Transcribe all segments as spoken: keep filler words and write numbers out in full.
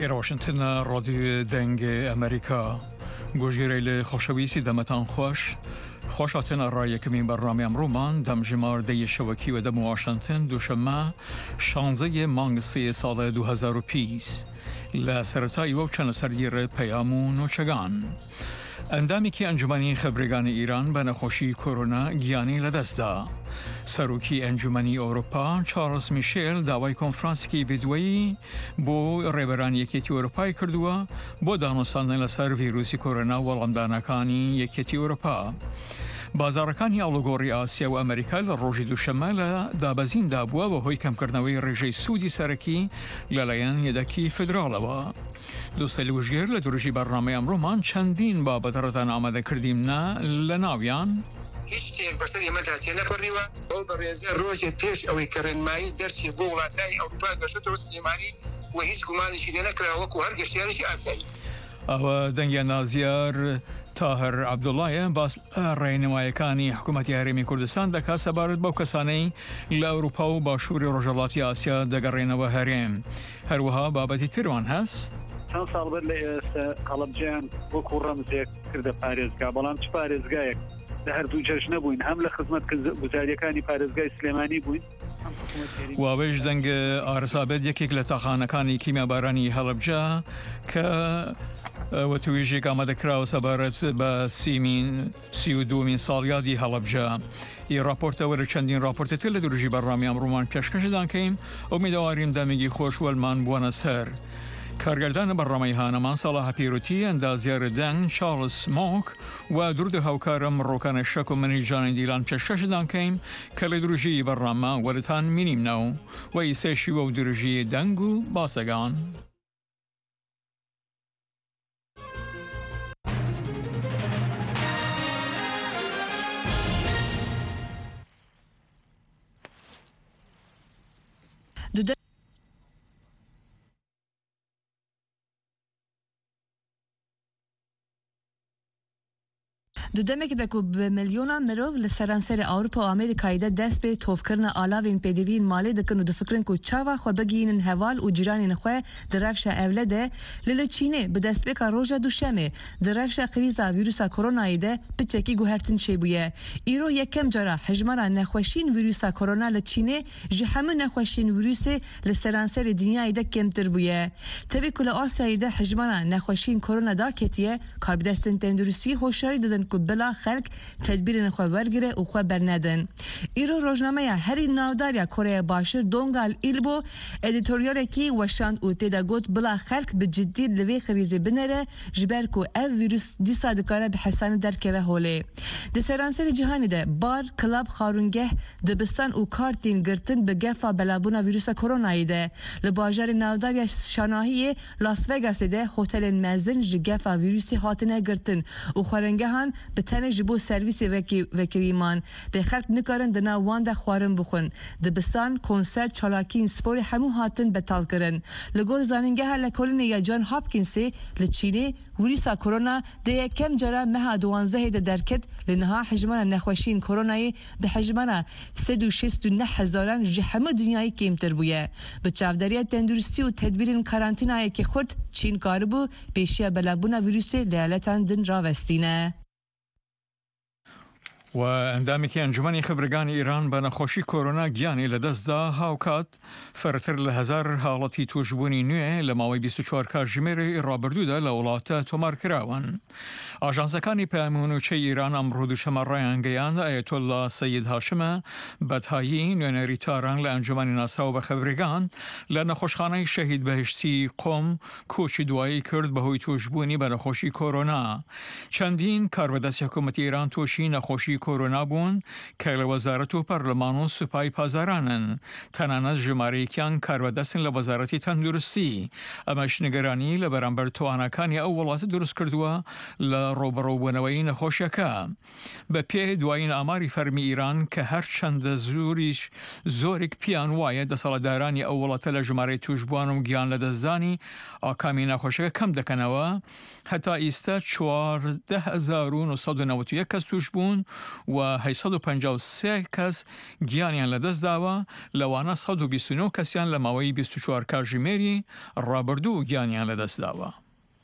إلى واشنطن راديو دنگ أمريكا گوشگیری خوشویسی دمتان خوش خوشاتن رای کمی برنامه امرومان دم جمار دی شبکی و دم واشنطن دوشنبه شانزده مانگ سی سال دو هزار و بیست لسرتای و چند سردیر پیامون و چگان اندامی که انجمنی خبرگان ایران به نخوشی کرونا گیانی لدست دا. سروکی انجمنی اروپا چارلز میشل دعوای کنفرانسی ویدیویی بو ریبران یکیتی اروپای کردوا بو دانستان لسر ویروسی کرونا و لندانکانی یکیتی اروپا. بازارکانی آلوگوری آسیا و امریکا لروجی دوشنبه دابزین دابوا و هوی کم کردنوی رژه سودی سرکی للیان یدکی فدرال و دوستای لوجگر لدروجی برنامه امرومان چندین بابت رتن آمده کردیم نه لناویان هیچ تیک بسیاری مدتی نکردیم و برای روز پیش اوی کردن مایی درسی بولاتای اروپا گشت و سلیمانی و هیچ گمانشی نکرده و کوهر گشتیانش آسیایی. و دنیا نازیار طاهر عبدالله باس رهنمایی‌کانی حکومتی هرمی کردستان دکا سبارت با کسانی لاوروپا و باشوری رجالاتی آسیا دگرین و هرم هر وها بابتی تروان هست. چند سال بعد لیست قلبجان و کورم زیک کرده پاریزگاه بلام چه پاریزگاه در دو جشن بوین هم لخدمت گزاریکانی پاریزگاه سلیمانی بوین. و ویش دنگ آرسابد یکی لطخانکانی کیمیا بارانی هلبجا که و تویجی که آمده کراو سبارت با سیمین سی و دو من سالیادی هلبجا ای راپورت و چندین راپورت تل دروجی برنامه امرومان پیشکش دان کیم امیدواریم دمیگی خوش ولمان بوانا سر کارگردان برنامه هانمان صلاح پیروتی اندازیار دنگ چارلز موک و درود هاوکارم روکان شک و منی جان دیلان پیشکش دان کیم که دروجی برنامه ولتان مینیم نو و ایسشی و دروجی دنگو باسگان ددمک دکو به میلیون مرو لسرانسر اروپا و امریکایی ده دست به توفکرن آلاوین پدیوین مالی دکن و دفکرن کو چاوا خو بگینن هوال و جیرانین خو درفش اولده لل چینه به دست به روزا دوشمه درفش کریزا ویروس کرونا ده بچکی گوهرتن شی بویه ایرو یکم جرا حجمرا نخوشین ویروس کرونا ل چینه جهمه نخوشین ویروس لسرانسر دنیای ده کمتر بویه تبی کل آسیای ده حجمرا نخوشین کرونا دا کتیه کار بدستن تندرستی هوشیاری دادن کو بلا خلق تدبیر نخواه برگره و خواه برندن. ایرو روزنامه هری ناوداریا کره باشر دونگال ایلبو ادیتوریال کی وشاند و تیدا گوت بلا خلق به جدی لوی خریزی بنره جبر کو او ویروس دیسا دکاره به حسان درکه و هوله. دسرانسر جهانی ده بار کلاب خارونگه دبستان و کارتین گرتن به گفا بلابونا ویروس کرونایی ده. لباجار ناوداریا شاناهی لاس وگاس ده هتل مزن جگفا ویروسی هاتنه گرتن و خارنگه هان به تنه جبو سرویس وکی وکریمان به خلق نکارن دنا وانده خوارن بخون دبستان کنسرت چالاکین سپور همو هاتن بتال کرن لگور زانینگه ها لکولین یا جان هاپکینسی لچینه ویروسا کرونا ده کم جرا مها دوانزه ده درکت لنها حجمان نخوشین کرونایی به حجمان سد و شست و نه هزاران جهمه دنیایی کمتر بویه به چافداری تندرستی و تدبیرین کارانتینایی که خود چین کاربو پیشیا بلابونا ویروس لیالتان دن راوستینه و اندامی که انجمنی خبرگان ایران به نخوشی کرونا گیانی لدست دا هاوکات فرتر لهزار حالتی توجبونی نوی لماوی بیست و چهار کاجمیر رابردو دا لولات تومار کراون. آجانسکانی پیامونوچه ایران امرو دوشمه رایان گیاند آیت الله سید هاشم بدهایی نوینری تاران لانجمنی ناسراو به خبرگان لنخوشخانه شهید بهشتی قم کوچی دوایی کرد به هوی توجبونی به نخوشی کرونا. چندین کارودست حکومت ایران توشی نخوشی کرونا بون که لوزارت و پارلمان و سپای پازارانن تنانت جماره کیان کارودستن لوزارتی تندرستی امش نگرانی لبرانبر توانکانی اولات درست کردوا لروبرو بنوی نخوشکا به پی دوائین آماری فرمی ایران که هر چند زوریش زورک پیان وای دسالدارانی اولات لجماره توجبوان و گیان لدزدانی آکامی نخوشکا کم دکنوا حتی ایستا چوارده هزار و نهصد و نود و یک کس توجبون و هەیسەد و پەنجا و سێ کەس گیانیان لەدەست داوە لەوانە سەد و بیست و نۆ کەسیان لە ماوەی بیست و چوار کاتژمێری ڕابردوو گیانیان لەدەست داوە.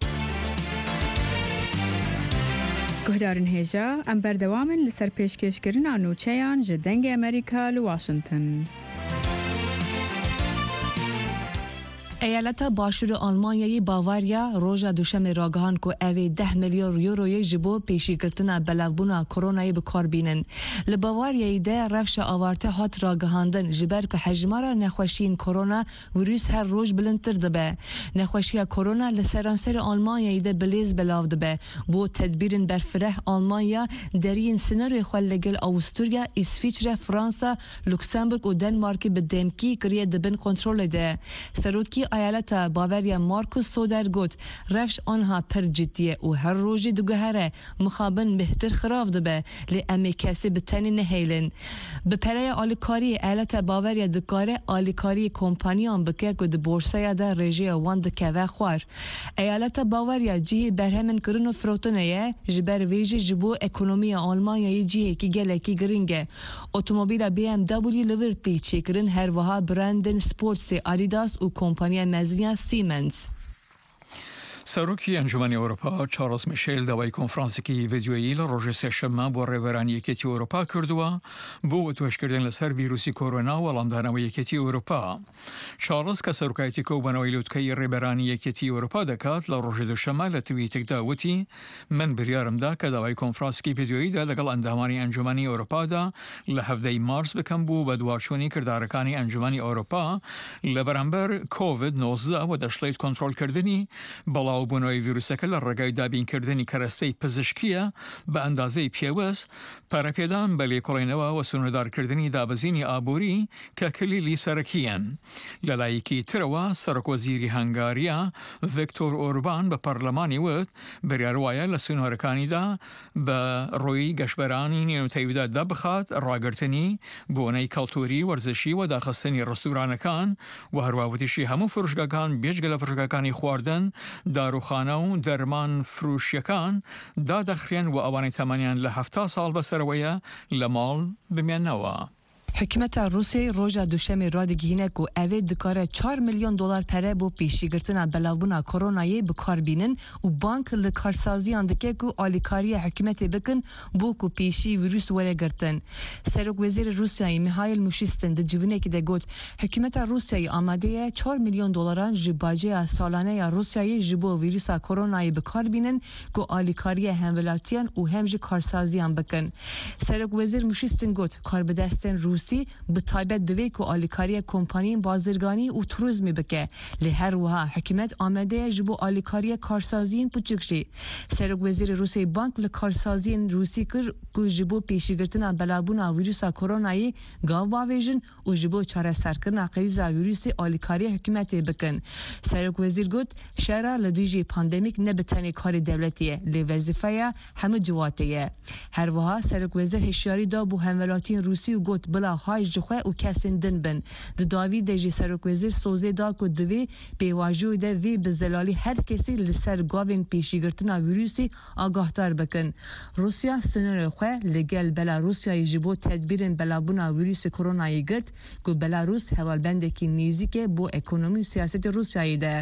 گهدارن هێژە ئەم بەردەوامن لەسەر پێشکەشکردنا نوچەیان ji dengê Amerîka li Washington. ایالت باشور آلمانیایی باواریا روژا دوشنبه راگهان کو اوی ده میلیارد یوروی جبو پیشگیرتنا بلاوبونا کرونایی بکار بینن. لباواریایی ده رفش آوارته هات راگهاندن جبر که حجمارا نخوشین کرونا ویروس هر روز بلندتر دبه. نخوشی کرونا لسرانسر آلمانیایی ده بلیز بلاو دبه. بو تدبیرن برفره آلمانیا درین سناریوی خوال لگل آوستوریا، اسویچره، فرانسا، لوکسمبورگ و دنمارک به دمکی کریه دبن کنترل ده. سروکی ایالت باوریا مارکوس سودر گوت رفش آنها پر جدیه و هر روزی دوگهره مخابن بهتر خراب دبه لی امی کسی بتنی نهیلن. به پره آلیکاری ایالت باوریا دکاره آلیکاری کمپانیان بکه که ده بورسه ده رژی وان دکه و خوار. ایالت باوریا جیه برهمن کرن و فروتنه جبر ویجی جبو اکونومی آلمانیایی جیه که گله کی گرینگه. اتومبیل بی ام دبلیو لیورتی چیکرن هر وها برندن سپورتس آدیداس و کمپانی مزنیا سیمنز. سەرۆکی ئەنجومەنی ئەوروپا چارلز میشێل داوای کۆنفرانسێکی ڤیدیۆیی لە ڕۆژی سێشەممە بۆ ڕێبەرانی یەکێتی ئەوروپا کردووە بۆ وتوێشکردن لەسەر ڤیروسی کۆرۆنا و وەڵامدانەوەی یەکێتی ئەوروپا. چارلز کە سەرۆکایەتی کۆبوونەوەی لوتکەی ڕێبەرانی یەکێتی ئەوروپا دەکات لە ڕۆژی دووشەممە لە تویتێکدا وتی من بریارمدا کە داوای کۆنفرانسێکی ڤیدیۆییدا لەگەڵ ئەندامانی ئەنجومەنی ئەوروپادا لە هەڤدەی مارس بکەم بوو بە دواچوونی کردارەکانی ئەنجومەنی ئەوروپا لە بەرامبەر کۆڤید نۆزدە و دەشڵێت کۆنتڕۆلکردنی بەڵاوبوونەوەی ڤیروسەکە لە ڕێگای دابینکردنی کەرەستەی پزیشکیە بە ئەندازەی پێوەست پارەپێدان بە لێکۆڵێنەوە و سنوردارکردنی دابەزینی ئابووری کە کلیلی سەرەکیەن. لەلایەکی ترەوە سەرۆکوەزیری هەنگاریا ڤیکتۆر ئۆربان بە پەرلەمانی وت بریاروایە لە سنوورەکانیدا بە ڕۆیی گەشتبەرانی نێونوتەیویدا دەبخات ڕاگررتنی بۆنەی کەڵتوری وەرزشی و داخستنی ڕستورانەکان و هەروەوتیشی هەموو فروشگەکان بێژگە لە فروشگەکانی خواردن داروخانە و دەرمان فروشیەکان دادەخرێن و ئەوانەی تەمەنیان لە هەفتا ساڵ بەسەرەوەیە لە ماڵ بمێنەوە. حکومت روسیه روژا دوشنبه را دگینه کو اوی دکاره چهار میلیون دلار پره بو پیشگیرتنا بلاوبونا کرونایی بکار بینن و بانک لکارسازی اندکه کو آلیکاری حکومت بکن بو کو پیشی ویروس وره گرتن. سرک وزیر روسیه میخائیل موشیستن ده جوونه که ده گوت حکومت روسیه آماده چهار میلیون دلاران جباجه سالانه روسیه جبو ویروس کرونایی بکار بینن کو آلیکاری همولاتیان و همج کارسازی هم بکن. سرک وزیر موشیستن گوت کار بدستن روسی به تایبەت دوی که آلیکاری کمپانی بازرگانی و توریسمی بکه لی هر وها حکومت آمده جبو آلیکاری کارسازی پوچکشی. سرک وزیر روسی بانک لکارسازی روسی کر که جبو پیشگیرتنا بلابونا ویروس کرونایی گاو باویژن و جبو چاره سرکرنا قریزا ویروس آلیکاری حکومت بکن. سرک وزیر گوت شهر لدیجی پاندمیک نبتنی کار دولتیه لی وظیفه همه جواتیه. هر وها سرک وزیر هشیاری دا بو همولاتین روسی و گوت بلا های جخواه و کسین دن بن. د داوی دجی سرک وزیر سوزه دا که دوی بیواجو ده وی بزلالی هر کسی لسر گاوین پیشگیرتنا ویروسی آگاهدار بکن. روسیا سنر خواه لگل بلاروسیای جبو تدبیرن بلابونا ویروس کرونایی گرد که بلاروس هوالبندکی نیزی بو اکونومی و سیاست روسیایی ده.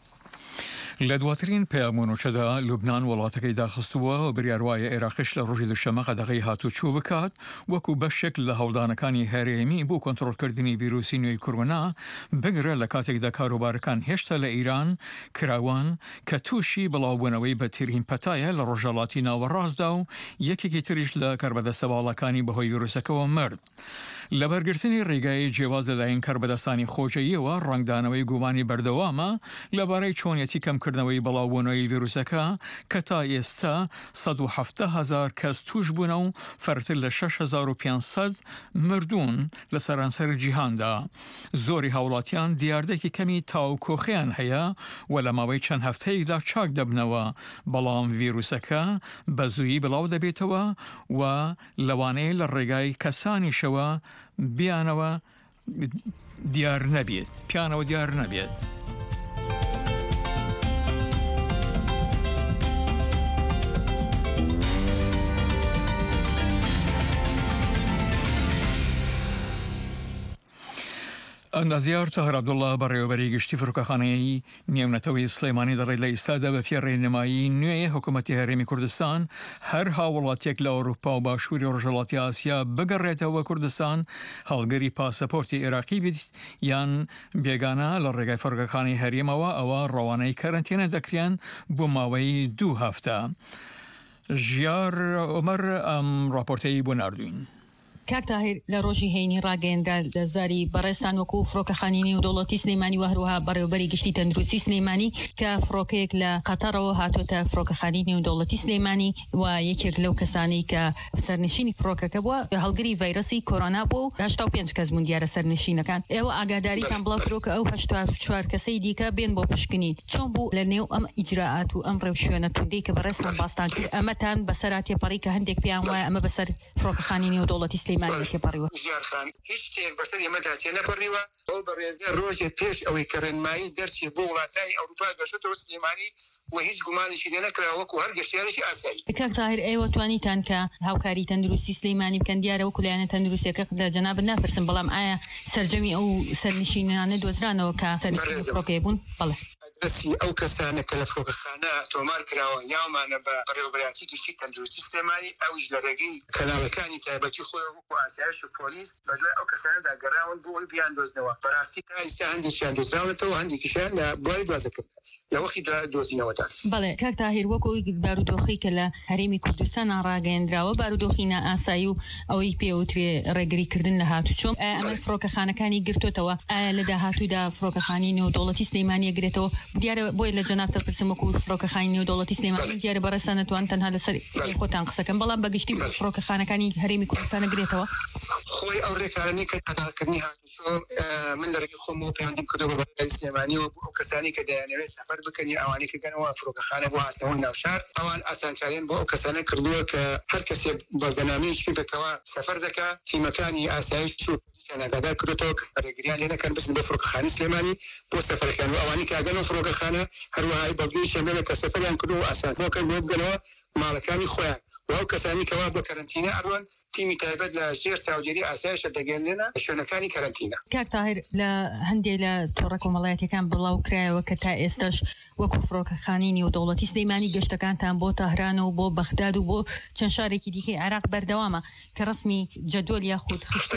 لە دواترین پەیامۆنەوەدا لوبنان وڵاتەکەی داخستووە و بریاروایە عێراقیش لە ڕۆژی دووشەممە قەدەغەی هاتوچوو بکات وەکو بەشێک لە هەوڵدانەکانی هەرێمی بۆ کۆنتڕۆلکردنی ڤیرۆسی نوێی کۆرۆنا بگرە لە کاتێکدا کاروبارەکان هێشتا لە ئیران کراوان کە تووشی بڵاوبوونەوەی بە ترین پەتایە لە ڕۆژهەڵاتی ناوەڕاستدا و یەکێکی تریش لە کاربەدەستەواڵەکانی بەهۆی ڤیرۆسەکەەوە مرد. لە بەرگرتنی ڕێگای جیاواز لەلایەن کاربەدەستانی خۆشەوییەوە ڕنگدانەوەی گومانی بەردەوامە لەبارەی چۆنیەتی کەمکردنەوەی بەڵاوبوونەوەی ڤیرۆسەکە کە تا ئێستا سەد و حەڤدە هەزار کەس توش بوون و فەرتر لە شەش هەزار و پێنجسەد مردوون لە سەرانسەر جیهاندا. زۆری هاوڵاتیان دیاردەکی کەمی تاوکۆخیان هەیە و لە ماوەی چەند هەفتەیەکدا چاک دەبنەوە بەڵام ڤیرۆسەکە بە زوویی بڵاو دەبێتەوە و لەوانەیە لە ڕێگای کەسانیشەوە بیانەوە دیار نەبێت پیانەوە دیار نەبێت. ئەندازیار تاهر عەبدوڵڵا بەڕێوەبەری گشتی فڕۆکەخانەیەی نێونەتەوەی سلەیمانی دەڕێت لە ئێستادا بە پێی ڕێنمایی نوێی حکوومەتی هەرێمی کوردستان هەر هاوڵاتێک لە ئەوروپا و باشووری ڕۆژهەڵاتی ئاسیا بگەڕێتەوە کوردستان هەڵگەری پاسەپۆرتی عێراقی بیت یان بێگانە لە ڕێگای فڕۆکەخانەی هەرێمەوە ئەوە ڕەوانەی کەرەنتینە دەکرێن بۆ ماوەی دوو هەفتە. ژیار عومەر ئەم راپۆرتەی بۆ ناردوین. کاک تاهیر لە ڕۆژی هەینی ڕاگەیەندا دەزاری بەڕێستان وەکو فڕۆکەخانینی و دەوڵەتی سلەیمانی و هەروەها بەڕێوەبەری گشتی تەندروستی سلەیمانی کە فڕۆکەیەک لە قەتەرەوە هاتۆتە فڕۆکەخانینی و دەوڵەتی سلەیمانی و یەکێک لەو کەسانی کە سەرنشینی فڕۆکەکە بووە هەڵگری ڤایرۆسی کۆرۆنا بوو و هەشتا و پێنج کەس بوون دیارە سەرنشینەکان. ئێوە ئاگاداریتان بڵاو کرۆکە ئەو هەشتا و چوار کەسەی دیکە بێن بۆ پشکنین. چۆن بوو لە نێو ئەم ئیجراعات و ئەم ڕێو شوێنە توندەی کە بەڕێستان باستان کرد ئەمەتان بەسەر تێپەڕی کە هەندێک پێیان وایە ئەمە بەسەر فڕۆکەخانینی و دەوڵەتی سلەیمانی تێپەڕیوە؟ ژیارخان هیچ شتێک بەسەر ئێمەدا تێنەپەڕیوە. ئەو بەڕێزە ڕۆژێ پێش ئەوەی کە ڕێنمایی دەرچی بۆ وڵاتانی ئەوروپا گەشتەوە سلەیمانی و هیچ گومانێکی لێ نەکراوە وەکو هەر گەشتیارێکی ئاسایی. کاک تاهیر ئێوە توانیتان کە هاوکاری تەندروستی سلەیمانی بکەن دیارە وەکو لایەنە تەندروستیەکە لە جەناب ناپرسم بەڵام ئایا سەرجەمی ئەو سەرنشینانە دۆزرانەوە کە سەرنشینی فڕۆکەیە بوون؟ بەڵێ دەستی ئەو کەسانە کە لە فڕۆکەخانە تۆمار کراوە یاومانە بە بەڕێوەبەری گشتی تەندروستی سلەیمانی ئەویش لە ڕێگەی کەناڵەکانی تایبەتی خۆی وەکو ئاسایش و پۆلیس بەدوای ئەو کەسانەدا گەڕاون بۆ ئەوی بیان دۆزنەوە. بەڕاستی تا ئێستا هەندێکیان دۆزراونەتەوە هەندێکیشیان لە بواری دوازەکەم لە وەخی دۆزینەوەدا. بەڵێ کاک تاهیر وەکو بارودۆخی کە لە هەرێمی کوردستان ڕاگەیەندراوە بارودۆخی نائاسایی و ئەوەی پێوترێ ڕێگریکردن لە هاتوچۆم ئەمە فڕۆکەخانەکانی گرتوتەوە ئایا لە داهاتوودا فڕۆکەخانینی و دەوڵەتی سلەیمانی گرێتەوە دیارە بۆی لە جەناب تەپرسم وەکو فڕۆکەخانینی و دەوڵەتی سلەیمانی دیارە بەڕێستان نەتوان تەنها لەسەر خۆتان قسەکەن بەڵام بەگشتی فڕۆکەخانەکانی هەرێمی کوردستانە گرێتەوە؟ خۆی ئەو ڕێکارانەی کە قەتاڵکردنی هاتوچۆ من لە ڕێگەی خۆمەوە پەیوەندیم کردەوە بە بەڕێوەبەری سلەیمانی و ئەو کەسانی کە دەیانەوێت سەفەر بکەنی ئەوانەی کە گەنەوە فڕۆکەخانە بۆ هاتنەوە ناوشار ئەوان ئاسانکاریان بۆ ئەو کەسانە کردووە کە هەر کەسێ بەڵگەنامەیەکی بکەوە سەفەر دەکا تیمەکانی ئاسایش و پۆلیسیان ئاگادار کردوتەوە کە ڕێگریان لێ نەکەن بچن بۆ فڕۆکەخانەی سلەیمانی بۆ سەفەرەکان و ئەوانەی کە ئەگەنەوە فڕۆکەخانە هەروەهای بەڵگەیشیان لێ کە سەفەریان کردو و ئاسانکردن بۆ بگەنەوە ماڵەکانی خۆیان و ئەو کەسانی کەوا بۆ کەرەنتینە ئەڕۆن تیمی تایبەت لە ژێر چاودێری ئاسایشە دەگەێنێنە شوێنەکانی کەرەنتینە. کاک تاهیر لە هەندێک لە تۆڕە کۆمەڵایەتیەکان بڵاو کرایەوە کە تا ئێستاش وەکو فڕۆکەخانینی و دەوڵەتی سلەیمانی گەشتەکانتان بۆ تەهران و بۆ بەغداد و بۆ چەند شارێکی دیکەی عێراق بەردەوامە کە ڕسمی جەدۆل یاخود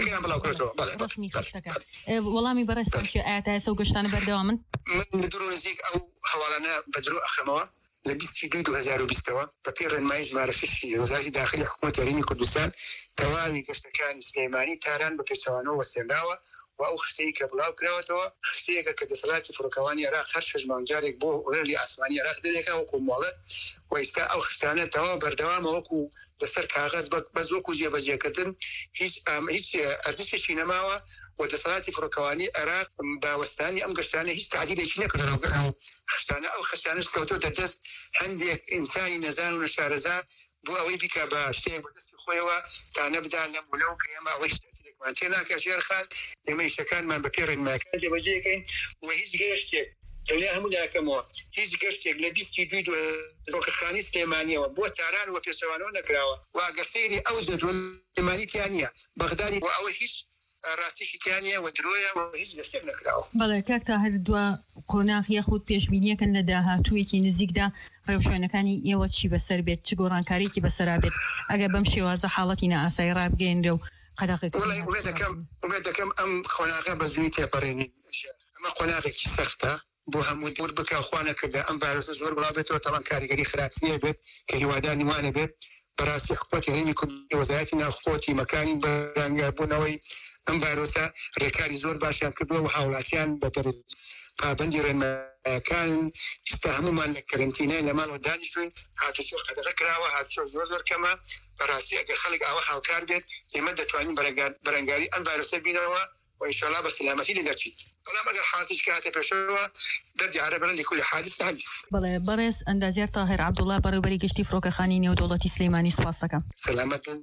ڕسمی خشتەکە وەڵامی بەڕێستان چێ ئایا تا ئێستا و گەشتانە بەردەوامن؟ من لە دوور نزیک ئەو هەواڵانە بە درۆ ئەخەمەوە لە بیستی دوو دوو هەزار و بیستەوە بە پێی ڕێنمایی ژمارە شەشی وەزارەتی داخلی حکوومەتی هەرێمی کوردستان تەواوی گەشتەکانی سلەیمانی تاران بە پێچەوانەوە وەسێنراوە و ئەو خشتەی کە بڵاو کراوەتەوە خشتەیەکە کە دەسەڵاتی فڕۆکەوانی عێراق هەر شەش مانجارێک بۆ وەرلی ئاسمانی عێراق دەرێکا وەکو مۆڵەت و ئێستا ئەو خشتانە تەواو بەردەوامە وەکو لەسەر کاغەز بەس وەکو جێبەجێکردن هیچ هیچ ئەرزشێکی نەماوە و دەسەڵاتی فڕۆکەوانی عێراق باوەستانی ئەم گەشتانە هیچ تعدیلێکی نەکردەوە. خشتانە ئەو خشتانەش کەوتۆتە دەست هەندێک ئینسانی نەزان و نەشارەزا بۆ ئەوەی بیکە بە شتێک بەدەستی خۆیەوە تا نەبدان لە مولە و کە ئێمە ئەوەی شتێکمان تێ ناکە ژێرخان ئێمە ئیشەکانمان بە پێی ڕێنماییەکان جێبەجێکەین و هیچ گەشتێک دەولای هەموو داکەمەوە هیچ گەشتێک لە بیستی دوو فڕۆکەخانەی سلەیمانیەوە بۆ تاران و پێچەوانەوە نەکراوە و ئەگەر سەیری ئەو دەدوێنمانی تیان نییە بەغدادی بۆ ئەوە هیچ ڕاستێکی تیانە و درۆیە و هیچ گەشتێک نەکراوە. بەڵێ کاک تاهیر دووە قۆناغ یاخود پێشبینیەکەن لە داهاتوویەکی نزیکدا ڕێوشوێنەکانی ئێوە چی بەسەر بێت چ گۆڕانکاریکی بەسەرا بێت ئەگەر بەم شێوازە حاڵەتی نائاسایی ڕابگەیەنرێ و قەدەغێک دەکەم ئەم خۆناغە بە زووی تێپەڕێنی ئەمە قۆناغێکی سەختە بۆ هەموو دوور بکە خوانە کردە ئەم ڤایرۆسە زۆر بڵاوبێتەوە تەڵان کاریگەری خراپترە بێت کە هیواداری وانە بێت بەڕاستی حکوومەتی هەرێمی کوردستان وەزارەتی ناوخۆتی مەکانی بەرهەنگاربوونەوەی ئەم ڤایرۆسە ڕێکاری زۆر باشیان کردووە و هاوڵاتیان بە دەرەجە پابەندی ڕێنماییەکان ئێستا هەمومان لە کەرەنتینای لە ماڵەوە دانیشتوین هاتوچۆ قەدەغە کراوە هاتوچۆ زۆر زۆر کەمە بەڕاستی ئەگەر خەڵک ئاوا هاوکار بێت ئێمە دەتوانین بەرەنگاری ئەم ڤایرۆسە بینەوە و ئینشاءالله بە سلامەتی لێ دەرچین. بەڵام ئەگەر حالەتیش کاتێ پێشەوە دەرجارە بەرە لێکولی حادث نابیست. بەڵێ بەڕێز ئەندازیار تاهیر عەبدوڵڵا بەڕێوەبەری گشتی فڕۆکەخانینی و دەوڵەتی سلەیمانی سوپاس دەکەم. سەلامەت بن.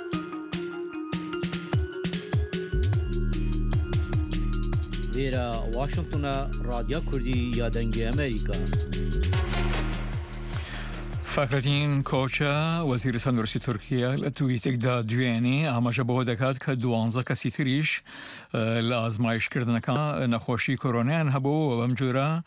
لێرە واشنگتنە ڕادیۆ کوردی یادەنگی ئەمریکا. فخرالدین کوچا وزیر تندرستی ترکیه لتویتک دا دوێنی ئاماژە بەوە دەکات کە دوانزە کەسی تریش لە ئازمایشکردنەکە نەخۆشی کۆرۆنایان هەبوو و بەم جۆرە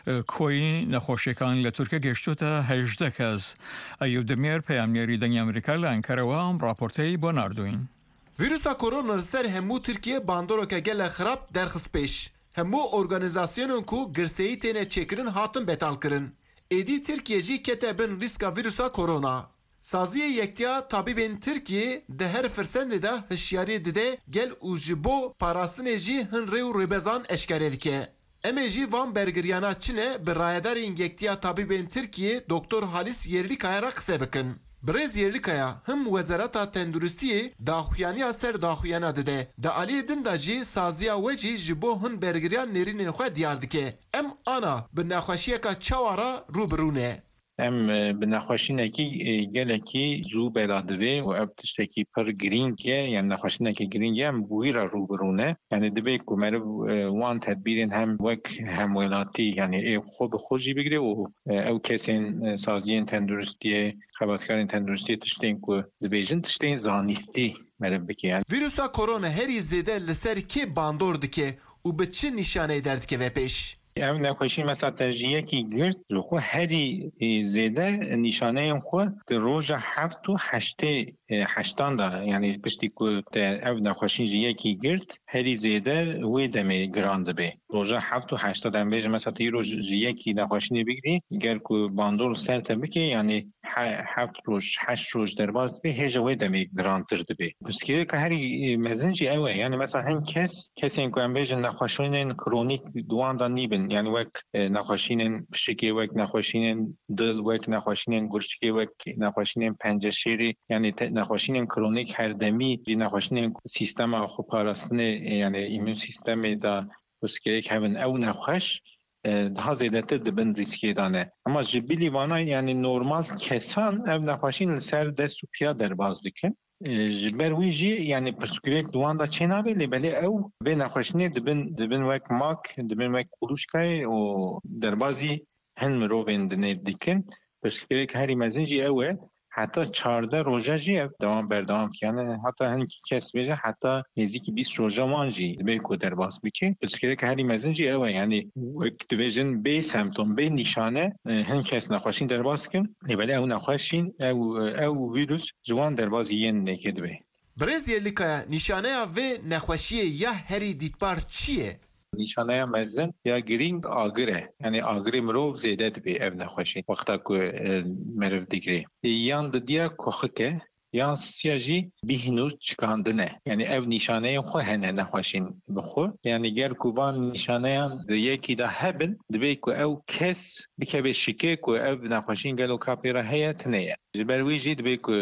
کۆی نەخۆشیەکان لە تورکیا گەشتوتە هەژدە کەس. ئەیوب دەمێر پەیامنێری دەنگی ئەمریکا لە ئەنکەرەوە ئەم راپۆرتەی بۆ ناردوین. ویروسا کۆرۆنا لەسەر هەموو تورکیە باندۆرێکە گەلە خراپ دەرخست پێش. هەموو ئۆرگانیزاسیۆنێک و گرسەیی تێنە چێکردن هاتن بێتالکردن. ایدی ترکیه جی کته بن ریسکا ویروسا کرونا. سازیه یکتیا طبیبین ترکیه ده هر فرسند ده هشیاری دده گل او جبو پاراستن جی هن ریو ریبزان اشکاره دکه. اما جی وان برگریانا چنه به رایدار این یکتیا طبیبین ترکیه دکتر حالیس یرلیکای را قصه بکن. برز یرلیکایا هم وزارت تندرستی داخویانی سر داخویانا دده. دا علی دنداجی سازیا وجی جبو هن برگریان نرین خود دیار دکه. ام آنا به نخوشیه که چوارا روبرونه. ام به نخوشینکی گلکی زو بلادوی و اب تشتکی پر گرینگه یعنی نخوشینکی گرینگه هم بویرا روبرونه یعنی دبی که مرو وان تدبیرین هم وک همولاتی یعنی ای خوب خوشی بگیره و او کسین سازین تندرستی خبرکارین تندرستی تشتین که دبیجن تشتین زانستی مرو بکی. ویروسا کرونا هری زیده لسر کی باندور دکه و به چه نشانه درد که و پیش؟ ام نخوشی مثلا تجیه کی گرد خو هری زیده نشانه خو در روز هفت و هشته هشتان دا یعنی پشتی که ام نخوشی جیه کی گرد هری زیده وی دمی گراند به روز هفت و هشتا دم بیش مثلا تی روز جیه کی نخوشی نبیگری گر که باندور سر تبکی یعنی هفت روز هشت روز در باز به هجا وی دمی گراند ترد به پس که که هری مزنجی اوه یعنی مثلا هم کس کسی این که ام بیش نخوشین کرونیک دوان دا نیبن یعنی وک نخوشین پشکی وک نخوشین دل وک نخوشین گرشکی وک نخوشین پنجشیری یعنی نخوشین کرونیک هر دمی نخوشین سیستم خوب پاراستن یعنی ایمون سیستم دا بسکه که هون او نخوش daha ziyadete dibin riske dane. Ama jibili vana yani normal kesan ev nexweşîn li ser dest û piya derbas dikin. Ji ber wî jî yani pirsgirêk duwan da çênabe lê belê ew vê nexweşînê dibin dibin wek mak, dibin wek kuluşkayê û derbazî hin mirovên dinê dikin. Pirsgirêk herî mezin jî ew e hatta çarda roja jî ev devam berdewam yani hatta hinkî kes bêje hatta nêzîkî bîst roja wan jî dibe ku derbas bike pirsgirêk herî mezin jî ew e yani wek dibêjin bê semptom bê nîşane hin kes nexweşîn derbas dikin lê belê ew nexweşîn ew ew vîrus ji wan derbazî yên nêkê dibe. Birêz yerlikaya nîşaneya vê nexweşiyê ya herî dîtbar çi ye? نشانه مزن یا گرینگ آگره یعنی آگره مرو زیده دبی اف نخوشی وقتا که مرو دیگری یان دیا کوخکه یان سیاجی بهنو چکاندنه یعنی اف نشانه خو هنه نخوشین بخو یعنی گر کوبان نشانه یکی ده هبن دبی که او کس بکه شیکه که اف نخوشین گلو کاپیرا هیت نیه جبروی جید بی که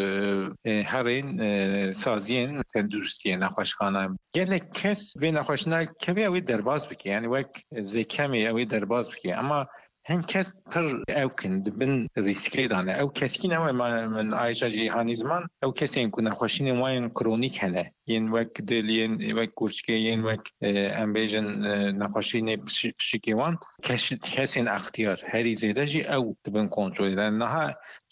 هرین سازین تندرستی نخوشخانه گله کس و نخوشنه که اوی درباز بکی یعنی وک زکمی اوی درباز بکی اما هم کس پر اوکن دبن ریسکی دانه او کسی نه من آیجا جهانی زمان او کسی این که نخوشین واین کرونیک هنه ین وک دلین وک گوشکی ین وک امبیجن نخوشین پشکیوان کسی این اختیار هری زیده جی او دبن کنترل دارن نه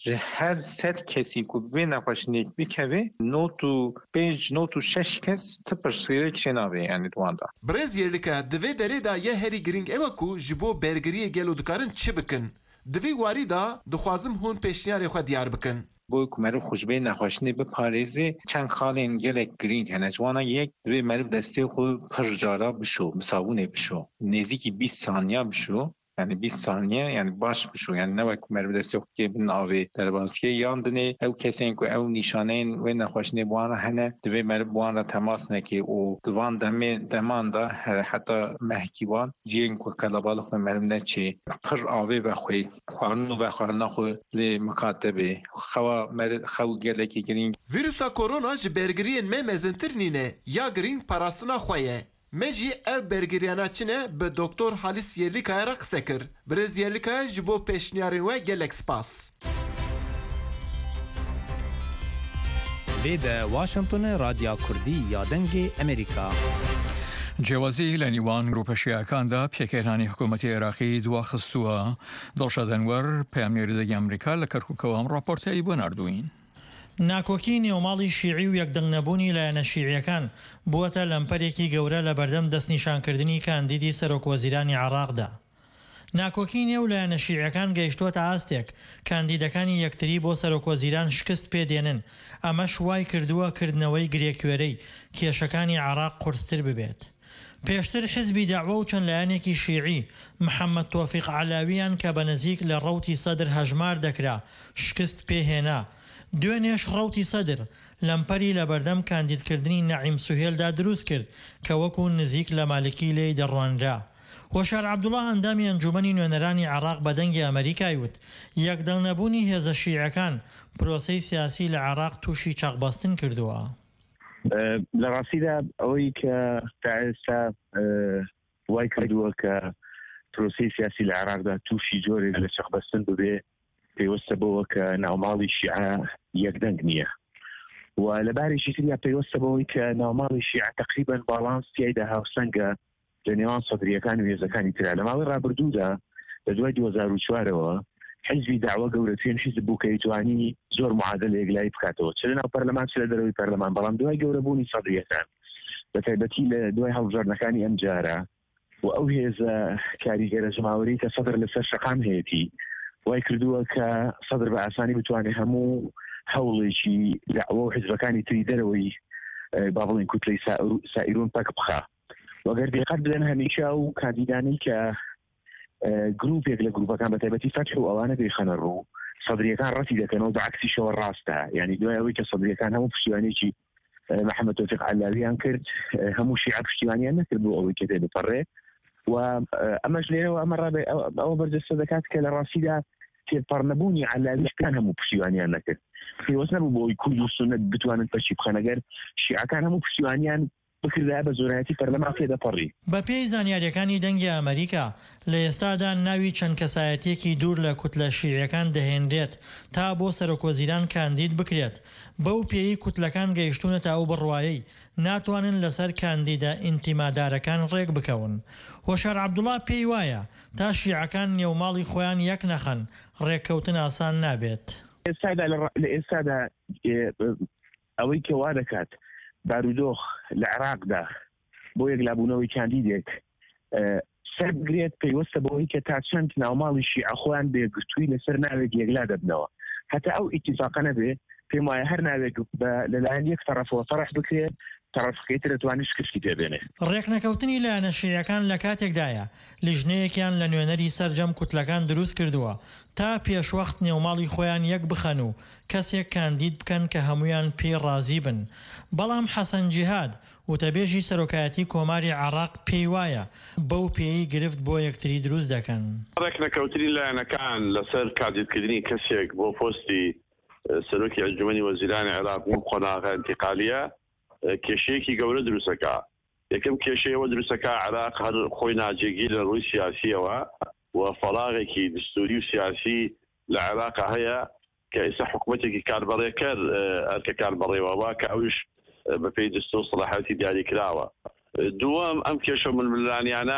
هر ست کسی که به نخوشینیک بکوه نوتو پنج نوتو شش کس تپرسیره کشناوه یعنی دوانده. برز yerlikaya divê derê da ye herî giring ew ku ji bo bergiriyê gelo dikarin çi bikin? Divê warî da dixwazim hûn pêşniyarê xwe diyar bikin. بو که مرو خوشبه نخواشنی به پاریزی چند خالین گلک گرین کنه جوانا یک دوی مرو دسته خود پر جارا بشو مساونه بشو نزدیکی بیست ثانیه بشو یعنی بیست ثانیه یعنی باش بشو یعنی نه وقت مرو دسته خود که بین آوی در بازکه یاندنه او کسی که او نشانه و نخواشنی بوانا هنه دوی مرو بوانا تماس نکی و دوان دمی دمان دا حتی محکیوان جین که کلابالخ مرو نچی پر آوی و خوی خوارنو و خوارنا خو لی مکاتبه خوا مرو خو گلکی گرین ویروسا کرونا جی برگرین me mezintir nîne ya girîn parastina xwe ye. Me jî ev bergiriyana çine bi Doktor Halis Yerlikaya re qise kir. Birêz Yerlikaya ji bo pêşniyarên we gelek spas. Vê de Washingtonê Radya Kurdî ya dengê Amerîka. جیاوازی لە نیوان گروپە شیعەکاندا پێکهێنانی حکوومەتی عێراقی دواخستووە. دڵشاد ئەنوەر پەیامێردەرێکی ئەمریکا لە کەرکووکەوە ئەم ڕاپۆرتەی بۆ ناردووین. ناکۆکی نێوماڵی شیعی و یەکدەنگنەبوونی لایەنە شیعیەکان بووەتە لەمپەرێکی گەورە لە بەردەم دەستنیشانکردنی کاندیدی سەرۆکوەزیرانی عێراقدا. ناکۆکی نێو لایەنە شیعیەکان گەیشتووەتە ئاستێک کاندیدەکانی یەکتری بۆ سەرۆکوەزیران شکست پێدێنن. ئەمەش وای کردووە کردنەوەی گرێکوێرەی کێشەکانی عێراق قورستر ببێت. پێشتر حزبی داعوە و چەند لایەنێکی شیعی محەممەد تۆفیق عەلاویان کە بە نزیک لە ڕەوتی سەدر هەژمار دەکرا شکست پێهێنا. دوێنێش ڕەوتی سەدر لەمپەری لە بەردەم کاندیدکردنی نەعیم سوهێلدا دروست کرد کە وەکو نزیک لە مالکی لێی دەڕوانرا. هۆشار عەبدوڵڵا ئەندامی ئەنجومەنی نوێنەرانی عێراق بە دەنگی ئەمریکای وت یەکدەنگنەبوونی هێزە شیعەکان پرۆسەی سیاسی لە عێراق تووشی چاقباستن کردووە. لە ڕاستیدا ئەوەی کە تا ئێستا وای کردووە کە پرۆسەی سیاسی لە عێراقدا تووشی جۆرێک لە چاقباستن ببێ پێوەستە بەوە کە ناوماڵی شیعە یەکدەنگ نییە و لەبارێکی تریا پێوەستە بەوەی کە ناوماڵی شیعە تەقریبەن باڵانس تیایدا هاوسەنگە لە نێوان سەدرریەکان و هێزەکانی ترا لە ماوەی ڕابردوودا لە دوای دوو هەزار و چوارەوە حیزبی داعوە گەورەترین حیزب بوو کە ئەیتوانی زۆر معادلە یەکلایی بکاتەوە چ لە ناو پەرلەمان چ لە دەرەوەی پەرلەمان، بەڵام دوای گەورەبوونی سەدرریەکان بە تایبەتی لە دوای هەڵبژاردنەکانی ئەم جارە و ئەو هێزە کاریگەرە ژماوەری کە سەدر لەسەر شەقام هەیەی وای کردووە کە سەدر بە ئاسانی بتوانێت هەموو هەوڵێکی داعوە و حیزبەکانی تری دەرەوەی با بڵێن کوتلەی سائیرۆن پەک بخا. وەگەر دقت بدەن هەمیشە و کاندیدانەی کە گروپێک لە گروپەکان بە تایبەتی فەتح و ئەوانە دەیخەنە ڕوو سەدرریەکان ڕەتی دەکەنەوە بەعکسیشەوە ڕاستە، یعنی دوای ئەوەی کە سەدرریەکان هەموو پشتیوانێکی محەممەد تۆفیق عەلاویان کرد هەموو شیعە پشتیوانیان نەکرد بۆ ئەوەی کە دەبپەڕێ و ئەمەش لێرەوە ئەمە ڕابێ ئەوە بەرجەستە دەکات کە لە ڕاستیدا تێپەڕنەبوونی عەلاویەکان هەموو پشتیوانیان نەکرد. پێوەست نەبوو بۆی کورد و سونەت بتوانن پەچی بخەنەگەر شیعەکان هەموو پشتیوانیان بکردا بە زۆرایەتی پەرلەمان پێدەپەڕی. بە پێی زانیاریەکانی دەنگی ئەمریکا لە ئێستادا ناوی چەند کەسایەتێکی دوور لە کوتلە شیعیەکان دەهێنرێت تا بۆ سەرۆکوەزیران کاندید بکرێت. بەو پێی کوتلەکان گەیشتونەتە ئەو بڕوایەی ناتوانن لەسەر کاندیدە ئینتیمادارەکان ڕێک بکەون. هۆشار عەبدوڵڵا پێی وایە تا شیعەکان نێوماڵی خۆیان یەک نەخەن ڕێککەوتن ئاسان نابێت. ئێستادا لە ئێستادا ئەوەی کە وا دەکات بارودۆخ لە عێراقدا بۆ یەکلابوونەوەی کاندیدێک سەر بگرێت پێوەستە بەوەی کە تا چەند ناوماڵی شیعە خۆیان بێگرتووی لەسەر ناوێک یەکلا دەبنەوە هەتا ئەو ئیتیفاقە نەبێ پێم وایە هەر ناوێک لەلایەن یەک تەرەفەوە تەڕەح بکرێت تەڕەفەکەی تر دەتوانێت شکستی پێبێنێ. ڕێکنەکەوتنی لایەنە شیعیەکان لە کاتێکدایە لیژنەیەکیان لە نوێنەری سەرجەم کوتلەکان دروست کردووە تا پێشوەخت نێوماڵی خۆیان یەک بخەن و کەسێک کاندید بکەن کە هەمویان پێی ڕازی بن. بەڵام حەسەن جیهاد وتەبێژی سەرۆکایەتی کۆماری عێراق پێی وایە بەو پێی گرفت بۆ یەکتری دروست دەکەن. ڕێکنەکەوتنی لایەنەکان لەسەر کاندیدکردنی کەسێک بۆ پۆستی سەرۆکی ئەنجومەنی وەزیرانی عێراق و قۆناغە ئینتیقالیە کێشەیەکی گەورە دروستەکە. یەکەم کێشەیەوە دروستەکە عێراق هەر خۆی ناجێگیر لە ڕووی سیاسیەوە و فەڵاغێکی دستوری و سیاسی لە عێراق هەیە کە ئێستا حکوومەتێکی کاربەڕێکەر ئەرکە کاربەڕێوەوە کە ئەوش بەپێی دستور سەلاحەتی دیاری کراوە. دووەم ئەم کێشە ململانیانە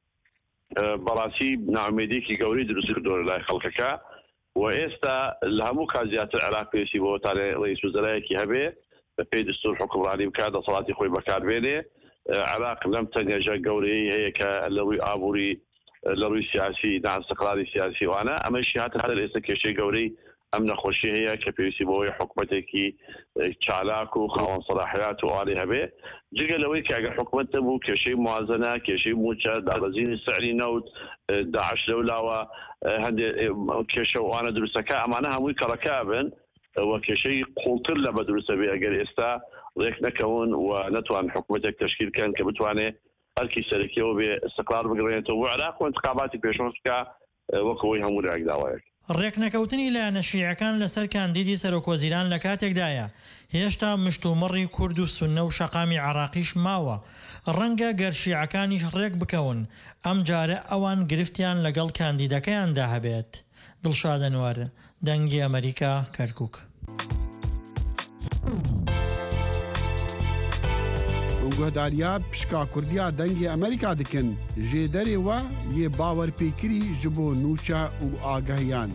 بەڕاستی ناومێدیەکی گەورەی دروست کردووە لای خەڵکەکە و ئێستا لە هەموو کات زیاتر عێراق پێویستی بۆ تا ڕئیس وزەرایەکی هەبێ بەپێی دستور حکومڕانی بکات دەسەڵاتی خۆی بەکاربێنێ. عێراق لەم تەنێژە گەورەی هەیە کە لە ڕووی ئابووری لە ڕووی سیاسی نائستقراری سیاسی وانە ئەمەشی هاتە هەر ئێستا کێشەی گەورەی ئەم نەخۆشی هەیە کە پێویستی بۆەوەی حکوومەتێکی چالاک و خاوەن سەلاحیات و ئاڵی هەبێ جگە لەوەی کە ئەگەر حکوومەت بوو کێشەی موازنە کێشەی موچە دابەزینی سعری نەوت داعش لەولاوە هەندێک کێشە وانە دروستەکە ئەمانە هەمووی کەڕەکە بن و کێشەی قوڵتر لە بە دروستە بێ ئەگەر ئێستا ڕێک نەکەون و نەتوان حکوومەتێک تەشکیلکەن کە بتوانێت ئەرکی سەرەکیەوە بێ استقرار بگرێنێتەوە بۆ عێراق و انتخاباتی پێشەوەش بکە وەکەوەی هەموو ڕێکداوایەک. ڕێکنەکەوتنی لایەنە شیعەکان لەسەر کاندیدی سەرۆکوەزیران لە کاتێکدایە هێشتا مشتومڕی کورد و سونە و شەقامی عێراقیش ماوە. ڕەنگە گەر شیعەکانیش ڕێک بکەون ئەم جارە ئەوان گرفتیان لەگەڵ کاندیدەکەیاندا هەبێت. دڵشاد ئەنوەر، دەنگی ئەمریکا، کەرکووک. گهداریا پشکا کوردیا دەنگی ئەمریکا دکن ژێ دەرێوە یێ باوەرپێکری ji بۆ نوچە و ئاگەهیان.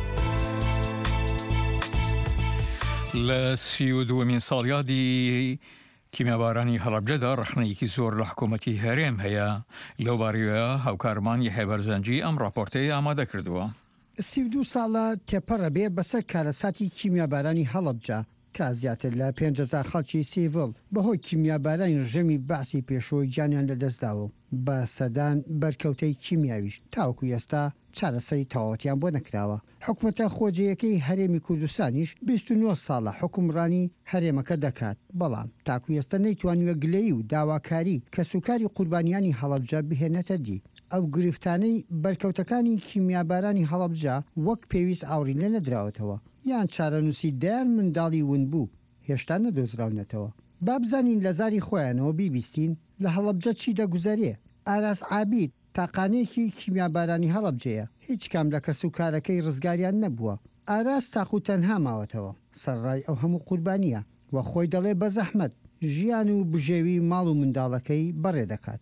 لە سی و دووەمین ساڵیادی کیمیابارانی هەڵەبجەدا ڕخنەیەکی زۆر لە حکوومەتی هەرێم هەیە لەو باریوەیە هاوکارمان یەحیا بەرزەنجی ئەم راپۆرتەیە ئامادە کردووە. سی و دوو ساڵە تێپەڕە بێ بەسەر کارەساتی کیمیابارانی هەڵەبجە کا زیاتر لە پێنج هەزار خەڵکی سیڤڵ بەهۆی کیمیابارانی ڕژەمی باسی پێشۆی گیانیان لەدەستداوە بە سەدان بەرکەوتەی کیمیاویش تاوەکو ئێستا چارەسەری تەواوەتیان بۆ نەکراوە. حکوومەتە خۆجەیەکەی هەرێمی کوردستانیش بیست و نۆ ساڵە حکومڕانی هەرێمەکە دەکات، بەڵام تاکو ئێستا نەیتوانوە گلەیی و داواکاری کە سوکاری قوربانیانی هەڵەبجە بهێنێتە دی. ئەو گرفتانەی بەرکەوتەکانی کیمیابارانی هەڵەبجە وەک پێویست ئاوری لێ نەدراوەتەوە یان چارەنووسی دایان منداڵی ون بوو هێشتا نەدۆزراونەتەوە. با بزانین لە زاری خۆیانەوە بیبیستین لە هەڵەبجە چی دەگوزارێ. ئاراس عابید تاقانەیەکی کیمیابارانی هەڵەبجەیە، هیچ کام لە کەسوکارەکەی ڕزگاریان نەبووە. ئاراس تاقو تەنها ماوەتەوە سەرڕای ئەو هەموو قوربانیە وە خۆی دەڵێ بە زەحمەت ژیان و بژێوی ماڵ و منداڵەکەی بەڕێ دەکات.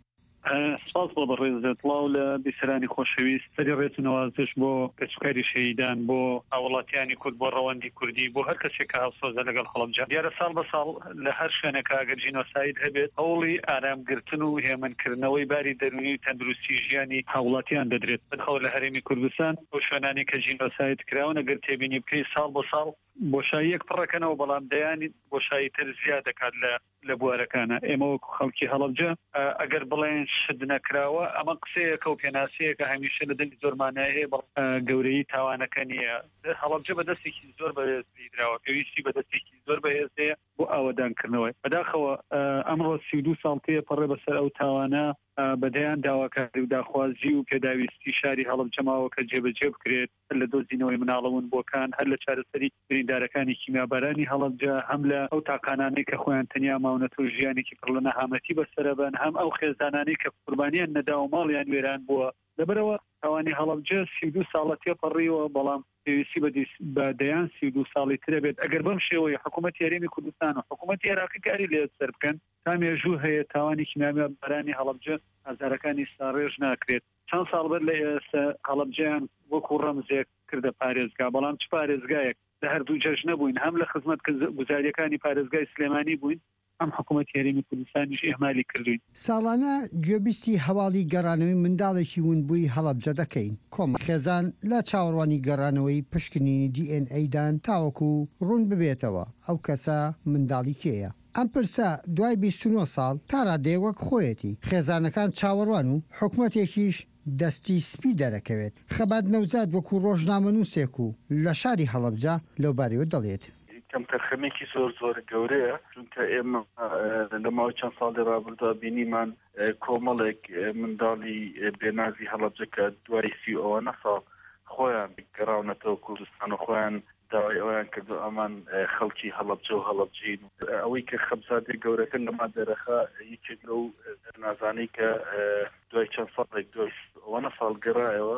سپاس بۆ بەڕێزت وڵاو لە بیسەرانی خۆشەویست سەری ڕێت و نەوازش بۆ کەسوکاری شەهیدان بۆ هاوڵاتیانی کورد بۆ ڕەوەندی کوردی بۆ هەر کەسێک کە هاوسۆزە لەگەڵ هەڵەبجە. دیارە ساڵ بە ساڵ لە هەر شوێنێکە ئەگەر جینۆساید هەبێت هەوڵی ئارامگرتن و هێمنکردنەوەی باری دەرونی و تەندروستی ژیانی هاوڵاتیان دەدرێت. بەخەو لە هەرێمی کوردستان بۆ شوێنانی کە جینۆساید کراون ئەگەر تێبینی بکەی ساڵ بۆ ساڵ بۆشاییەک پڕەکەنەوە، بەڵام دەیانی بۆشایی تر زیاد دەکات لە لە بوارەکانە. ئێمە وەکو خەڵکی هەڵەبجە ئەگەر بڵێن شت نەکراوە ئەمە قسەیەکە و پێناسەیەکە هەمیشە لە دڵی زۆرمانە هەیە، بەڵام گەورەی تاوانەکە نییە. هەڵەبجە بە دەستێکی زۆر بەهێزی درراوە، پێویستی بە دەستێکی زۆر بەهێزەیە بۆ ئاوەدانکردنەوەی. بەداخەوە ئەمڕۆ سی و دوو ساڵ پێ پەڕێ بەسەر ئەو تاوانە بەدەیان داواکاری و داخوازی و پێداویستی شاری هەڵەبجەماوە کە جێبەجێ بکرێت هەر لە دۆزینەوەی مناڵەون بۆکان، هەر لە چارەسەری بریندارەکانی کیمیابارانی هەڵەبجە، هەم لە ئەو تاقانانەی کە خۆیان تەنیا ماونەتە و ژیانێکی پڕ لە نەهامەتی بەسەرەبن، هەم ئەو خێزانانەی کە قوربانیان نەدا و ماڵیان وێران بووە. لەبەرەوە ئەوانی هەڵەبجە سی و دوو ساڵە تێپەڕیەوە، بەڵام پێویستی بە دەیان سی و دوو ساڵی ترە بێت ئەگەر بەم شێوەیە حکوومەتی هەرێمی کوردستان و حکوومەتی عێراقی کاری لێ سەر بکەن تا مێژوو هەیە تاوانی کیمیابارانی هەڵەبجە هەزارەکانی ساڕێژ ناکرێت. چەند ساڵ بەر لە ئێستا هەڵەبجەیان وەکو ڕەمزێک کردە پارێزگا، بەڵام چ پارێزگایەک لە هەردوو جەژ نەبووین، هەم لە خزمەت گوزاریەکانی پارێزگای سلێمانی بووین، ئەم حکوومەتی هەرێمی کوردستانیش ئێمالی کردوین. ساڵانە گوێبیستی هەواڵی گەڕانەوەی منداڵێکی ونبووی هەڵەبجە دەکەین. کۆمە خێزان لە چاوەڕوانی گەڕانەوەی پشکنینی دی ئێن ئەیدان تاوەکو ڕوون ببێتەوە ئەو کەسە منداڵی کێیە. ئەم پرسە دوای بیست و نۆ ساڵ تا ڕادێوەک خۆیەتی خێزانەکان چاوەڕوان و حکوومەتێکیش دەستی سپی دەرەکەوێت. خەبات نەوزاد وەکو ڕۆژنامە نووسێک و لە شاری هەڵەبجە لەو بارەوە دەڵێت. کەم تەرخەمێکی زۆر زۆر گەورەیە، چونکە ئێمە لە ماوەی چەند ساڵی ڕابردووە بینیمان کۆمەڵێک منداڵی بێنازی هەڵەبجە کە دوای سی ئەوەنە ساڵ خۆیان گەڕاونەتەوە کوردستان و خۆیان داوای ئەویان کردو ئەمان خەڵکی هەڵەبجە و هەڵەبجین. ئەوەی کە خەبزادی گەورەکە لەما دەرەخە یەکێک لەو نازانەی کە دوای چەند ساڵێک دوای ئەوەنە ساڵ گەڕایەوە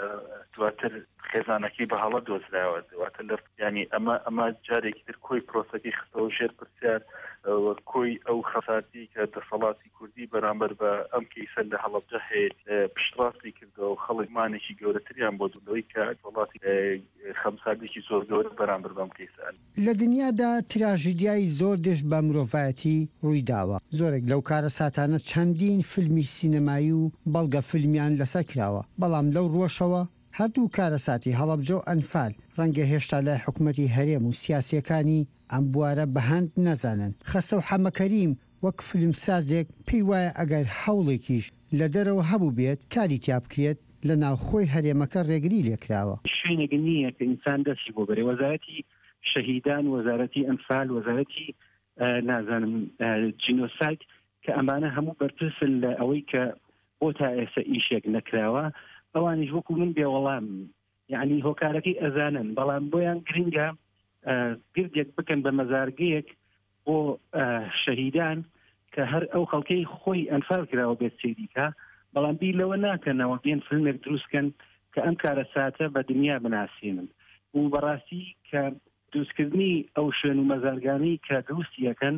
دواتر خێزانەکەی بە هەڵە دۆزرایەوە. دواتر لە ینی ئەمە ئەمە جارێکی تر کۆی پرۆسەکەی خستەوە ژێر پرسیار کۆی ئەو خەساتی کە دەسەڵاتی کوردی بەرامبەر بە ئەم کەیسە لە هەڵەبجە هەیە پشتڕاستی کردەوە و خەڵکمانێکی گەورەتریان بۆ دڵەوەی کە وڵاتی خەمسادێکی زۆر گەورە بەرامبەر بەم کەیسە. لە دنیادا تراژیدیای زۆر دژ بە مرۆڤایەتی ڕووی داوە. زۆرێک لەو کارە ساتانە چەندین فیلمی سینەمایی و بەڵگە فیلمیان لەسەر کراوە، بەڵام لەو ڕۆژەوە هەردوو کارەساتی هەڵەبجە و ئەنفال ڕەنگە هێشتا لای حکوومەتی هەرێم و سیاسیەکانی ئەم بوارە بەهەند نەزانن. خەسە و حەمەکەریم وەک فیلمسازێک پێی وایە ئەگەر هەوڵێکیش لە دەرەوە هەبوو بێت کاری تیا بکرێت لە ناوخۆی هەرێمەکە ڕێگری لێکراوە. شوێنێک نییە کە ئینسان دەستی بۆ بەرێ. وەزارەتی شەهیدان، وەزارەتی ئەنفال، وەزارەتی نازانم جینۆساید کە ئەمانە هەموو بەرپرسن لە ئەوەی کە بۆ تا ئێستا ئیشێک نەکراوە، ئەوانیش وەکو من بێوەڵام یعنی هۆکارەکەی ئەزانن، بەڵام بۆیان گرنگە گردێک بکەن بە مەزارگەیەک بۆ شەهیدان کە هەر ئەو خەڵکەی خۆی ئەنفال کراوە بێت سێدیکە، بەڵام بیر لەوە ناکەنەوە بێن فیلمێک دروستکەن کە ئەم کارە ساتە بە دنیا بناسیێنن. و بەڕاستی کە دروستکردنی ئەو شوێن و مەزارگانی کە دروستیەکەن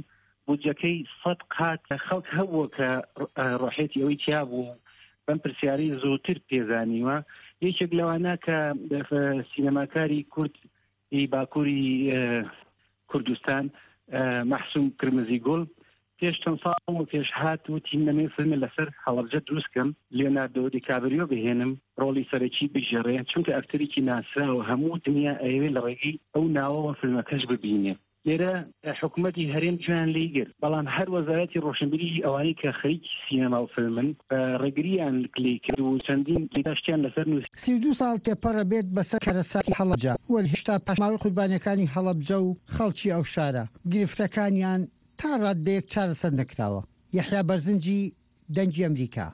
بودجەکەی سەد قات خەڵک هەبووە کە ڕۆحێتی ئەوەی تیا بوو بەم پرسیاری زۆرتر پێزانیوە. یەکێک لەوانە کە سینەماکاری کوردی باکووری کوردستان مەحسووم کرمزی گوڵ پێش چەند ساڵ و پێش هات وتی نەمێ فیلمە لەسەر هەڵەبجە دروستکەم لیۆناردۆ دیکابریۆ بهێنم ڕۆڵی سەرەکی بژێڕێ چونکە ئەکتەرێکی ناسراوە هەموو دنیا ئەوێ لە ڕێگەی ئەو ناوەوە فیلمەکەش ببینێ. لێرە حکوومەتی هەرێم جویان لێگر بەڵام هەر وەزارەتی ڕۆشنبیری ئەوانەی کە خەریکی سینەما و فیلمن ڕێگریان لێ کرد و چەندین لێداشتیان لەسەر نووس. سی و دوو ساڵ تێپەڕە بێت بەسەر کەرەساتی هەڵەبجە وەل هێشتا پاشماوەی قوربانیەکانی هەڵەبجە و خەڵکی ئەو شارە گرفتەکانیان تا ڕاددەیەک چارەسەر نەکراوە. یەحیا بەرزنجی دەنگی ئەمریکا.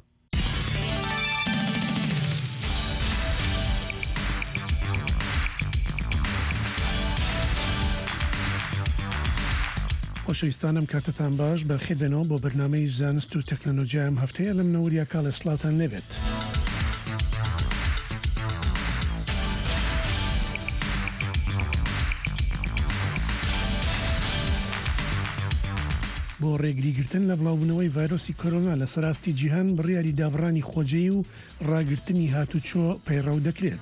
خۆشەویستانم کاتتان باش بە خێبێنەوە بۆ بەرنامەی زانست و تەکنۆلۆژیا ئەم هەفتەیە لەم نەوەریە کاڵە سلااوتان لێبێت. بۆ ڕێگریگرتن لە بڵاوبوونەوەی ڤایرۆسی کۆرۆنا لە سەراستی جیهان بڕیاری دابڕانی خۆجێی و ڕاگررتنی هاتوچۆ پەیڕەو دەکرێت.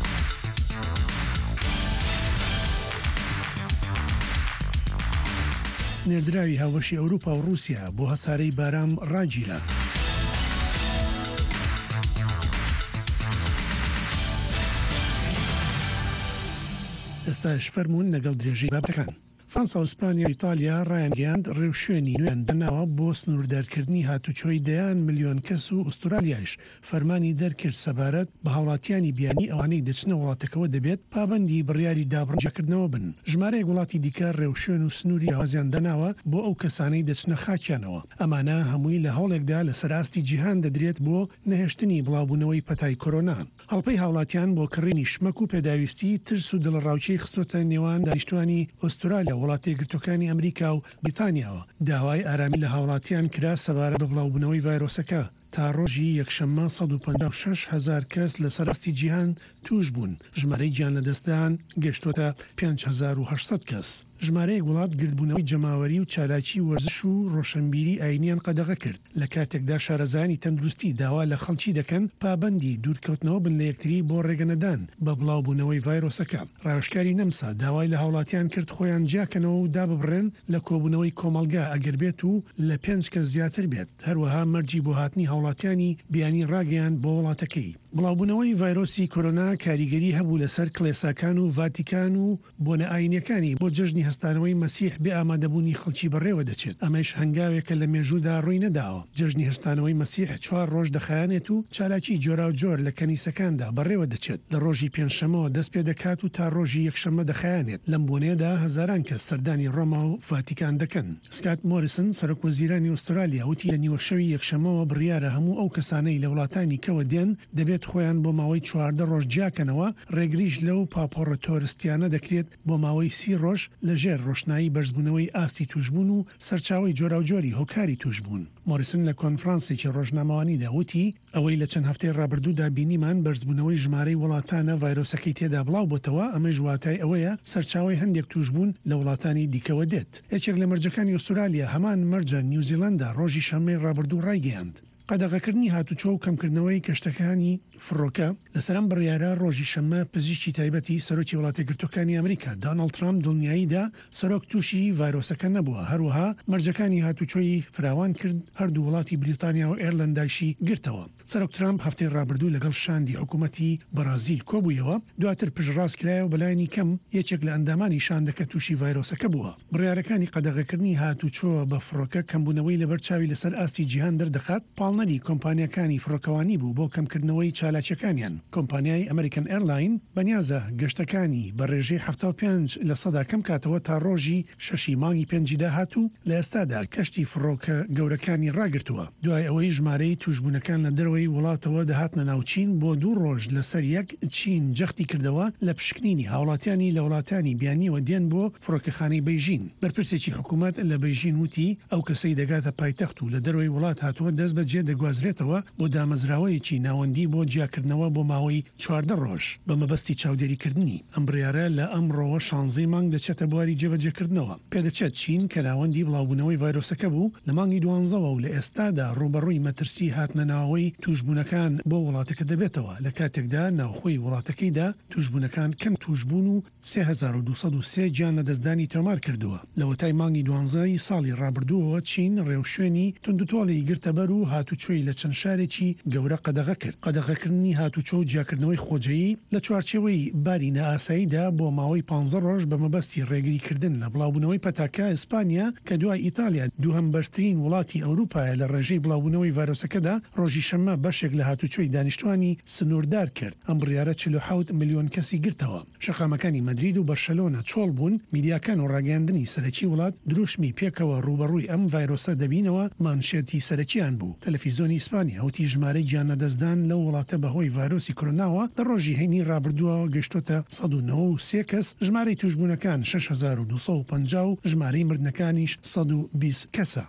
نێردراوی هاوەشی ئەوروپا و رووسیا بۆ هەسارەی بارام ڕاگیرە. ئێستاش فەرمونون لەگەڵ درێژەی بابەکان. فەرەنسا و ئیسپانیا و ئیتالیا ڕایانگەیاند ڕێوشوێنی نوێن دەناوە بۆ سنووردارکردنی هاتوچۆی دەیان ملیۆن کەس و ئوسترالیاش فەرمانی دەرکرد سەبارەت بە هاوڵاتیانی بیانی ئەوانەی دەچنە وڵاتەکەەوە دەبێت پابەندی بڕیاری دابڕجەکردنەوە بن. ژمارەیەک وڵاتی دیکە ڕێوشوێن و سنووری ئاوازیان دەناوە بۆ ئەو کەسانەی دەچنە خاکیانەوە. ئەمانە هەمووی لە هەوڵێکدا لە سەراستی جیهان دەدرێت بۆ نەهێشتنی بڵاوبوونەوەی پەتای کۆرۆنا. هەڵپەی هاوڵاتیان بۆ کڕینی شمەک و پێداویستی ترس و دڵڕاوچەی خستۆتە نێوان دانیشتوانی ئوسترالیا وڵاتی یەکگرتوەکانی ئەمریکا و بریتانیاوە. داوای ئارامی لە هاوڵاتیان کرا سەبارەت بە بڵاوبوونەوەی ڤایرۆسەکە. تا ڕۆژی یەکشەممە سەد و پەنجا و شەش هەزار کەس لە سەراستی جیهان توش بوون. ژمارەی گیان لە دەستدان گەشتۆتە پێنج هەزار و هەشسەد کەس. ژمارەیەک وڵات گردبوونەوەی جەماوەری و چالاکی وەرزش و ڕۆشنبیری ئاینیان قەدەغە کرد. لە کاتێکدا شارەزانی تەندروستی داوا لە خەڵکی دەکەن پابەندی دوورکەوتنەوە بن لە یەکتری بۆ ڕێگەنەدان بە بڵاوبوونەوەی ڤایرۆسەکە. ڕاوشکاری نەمسا داوای لە هاوڵاتیان کرد خۆیان جاکەنەوە و داببڕێن لە کۆبوونەوەی کۆمەلگا ئەگەر بێت و لە پێنج کەس زیاتر بێت. هەروەها مەرجی بۆ هاتنی هاوڵاتیانی بیانی ڕاگەیان بۆ وڵاتەکەی. بڵاوبوونەوەی ڤایرۆسی کۆرۆنا کاریگەری هەبوو لەسەر کڵێساکان و ڤاتیکان و بۆنە ئاینیەکانی بۆ جژنی هەستانەوەی مەسیح بێ ئامادەبوونی خەڵکی بەڕێوە دەچێت. ئەمەش هەنگاوێکە لە مێژوودا ڕووی نەداوە. جژنی هەستانەوەی مەسیح چوار ڕۆژ دەخایانێت و چالاکی جۆرا و جۆر لە کەنیسەکاندا بەڕێوە دەچێت. لە ڕۆژی پێنجشەمەوە دەست پێ دەکات و تا ڕۆژی یەکشەممە دەخایانێت. لەم بۆنێدا هەزاران کەس سەردانی ڕۆما و ڤاتیکان دەکەن. سکات مۆریسن سەرۆکوەزیرانی ئوسترالیا وتی لە نیوەشەوی یەکشەمەوە بڕیارە هەموو ئەو کەسانەی لە وڵاتانی کەوە دێن دەبێت خۆیان بۆ ماوەی چواردە ڕۆژ جیاکەنەوە. ڕێگریش لەو پاپۆڕە تۆرستیانە دەکرێت بۆ ماوەی سی ڕۆژ لەژێر ڕۆشنایی بەرزبوونەوەی ئاستی توشبوون و سەرچاوی جۆرا و جۆری هۆکاری توشبوون. مۆریسن لە کۆنفرانسێکی ڕۆژنامەوانیدا وتی ئەوەی لە چەند هەفتەی ڕابردوودا بینیمان بەرزبوونەوەی ژمارەی وڵاتانە ڤایرۆسەکەی تێدا بڵاو بۆتەوە. ئەمەش واتای ئەوەیە سەرچاوی هەندێک توشبوون لە وڵاتانی دیکەوە دێت. یەکێک لە مەرجەکانی ئوسترالیا هەمان مەرجە نیوزیلەندا ڕۆژی شەمەی ڕابردوو ڕایگەیاند. قەدەغەکردنی هاتوچۆ و کەمکردنەوەی کەشتەکانی فڕۆکە لەسەرم بڕیارە ڕۆژی شەممە پزیشکی تایبەتی سەرۆکی وڵاتی گرتوەکانی ئەمریکا دۆناڵد ترامپ دڵنیاییدا سەرۆک تووشی ڤایرۆسەکە نەبووە. هەروەها مەرجەکانی هاتوچۆی فراوان کرد هەردوو وڵاتی بریتانیا و ئێرلندایشی گرتەوە. سەرۆک ترامپ هەفتەی ڕابردوو لەگەڵ شاندی حکوومەتی بەرازیل کۆبوویەوە دواتر پشتڕاستکرایە و بەلایانی کەم یەکێک لە ئەندامانی شاندەکە تووشی ڤایرۆسەکە بووە. بڕیارەکانی قەدەغەکردنی هاتوچۆوە بە فڕۆکە کەمبوونەوەی لەبەرچاوی لەسەر ئاستی جیهان دەردەخات. پاڵنەری کۆمپانیەکانی فڕۆکەوانی بوو بۆ کەمکردنەوەی چالاکیەکانیان. کۆمپانیای ئەمریکن ئێرلاین بەنیازە گەشتەکانی بە ڕێژەی هەفتاد و پێنج لە سەدا کەم کاتەوە تا ڕۆژی شەشی مانگی پێنجی داهاتوو لە ئێستادا کەشتی فڕۆکە گەورەکانی ڕاگرتووە. دوای ئەوەی ژمارەی توشبوونەکان لە دەروەی وڵاتەوە دەهاتنە ناوچین بۆ دوو ڕۆژ لەسەر یەک چین جەختی کردەوە لە پشکنینی هاوڵاتیانی لە وڵاتانی بیانیەوە دێن بۆ فڕۆکەخانەی بەیژین. بەرپرسێکی حکوومەت لە بەیژین وتی ئەو کەسەی دەگاتە پایتەخت و لە دەروەی وڵات هاتووە دەست بەجێ دەگوازرێتەوە بۆ دامەزراوەیەکی ناوەندی بۆ جیاکردنەوە بۆ ماوەی چواردە ڕۆژ بە مەبەستی چاودێریکردنی ئەم بڕیارە لە ئەمڕۆوە شانزەی مانگ دەچێتە بواری جێبەجێکردنەوە پێدەچێت چین کە ناوەندی بڵاوبوونەوەی ڤایرۆسەکە بوو لە مانگی دوانزەوە و لە ئێستادا ڕوبەڕووی مەترسی هاتنەناوەی توشبوونەکان بۆ وڵاتەکە دەبێتەوە لە کاتێکدا ناوخۆی وڵاتەکەیدا توشبوونەکان کەم توشبوون و سێ هەزار و دووسەد و سێ گیان لە دەستدانی تۆمار کردووە لە وەتای مانگی دوانزەی ساڵی ڕابردووەوە چین ڕێوشوێنی توندوتۆڵی گرتەبەر و هاتوچۆی لە چەند شارێکی گەورە قەدەغە کرد قەدەغەکردنی هاتوچۆ و جیاکردنەوەی خۆجەیی لە چوارچێوەی باری نائاساییدا بۆ ماوەی پانزە ڕۆژ بە مەبەستی ڕێگریکردن لە بڵاوبوونەوەی پەتاکە ئیسپانیا کە دوای ئیتالیا دووهەم بەرزترین وڵاتی ئەوروپایە لە ڕێژەی بڵاوبوونەوەی ڤایرۆسەکەدا ڕۆژی شەممە بەشێک لە هاتوچۆی دانیشتوانی سنووردار کرد ئەم بڕیارە چل و حەوت ملیۆن کەسی گرتەوە شەقامەکانی مەدرید و بەرشەلۆنە چۆڵ بوون میدیاکان و ڕاگەاندنی سەرەکی وڵات دروشمی پێکەوە ڕوبەڕووی ئەم ڤایرۆسە دەبینەوە مانشێتی سەرەکیان بوو تەلەڤیزۆنی ئیسپانیا وتی ژمارەی گیانەدەستدان لەو وڵاتە بەهۆی ڤایرۆسی کۆرۆناوە لە ڕۆژی هەینی ڕابردووەوە گەشتۆتە سەد و نەوە و سێ کەس ژمارەی توشبوونەکان شەش هەزار و دووسەد و پەنجا و ژمارەی مردنەکانیش سەد و بیست کەسە.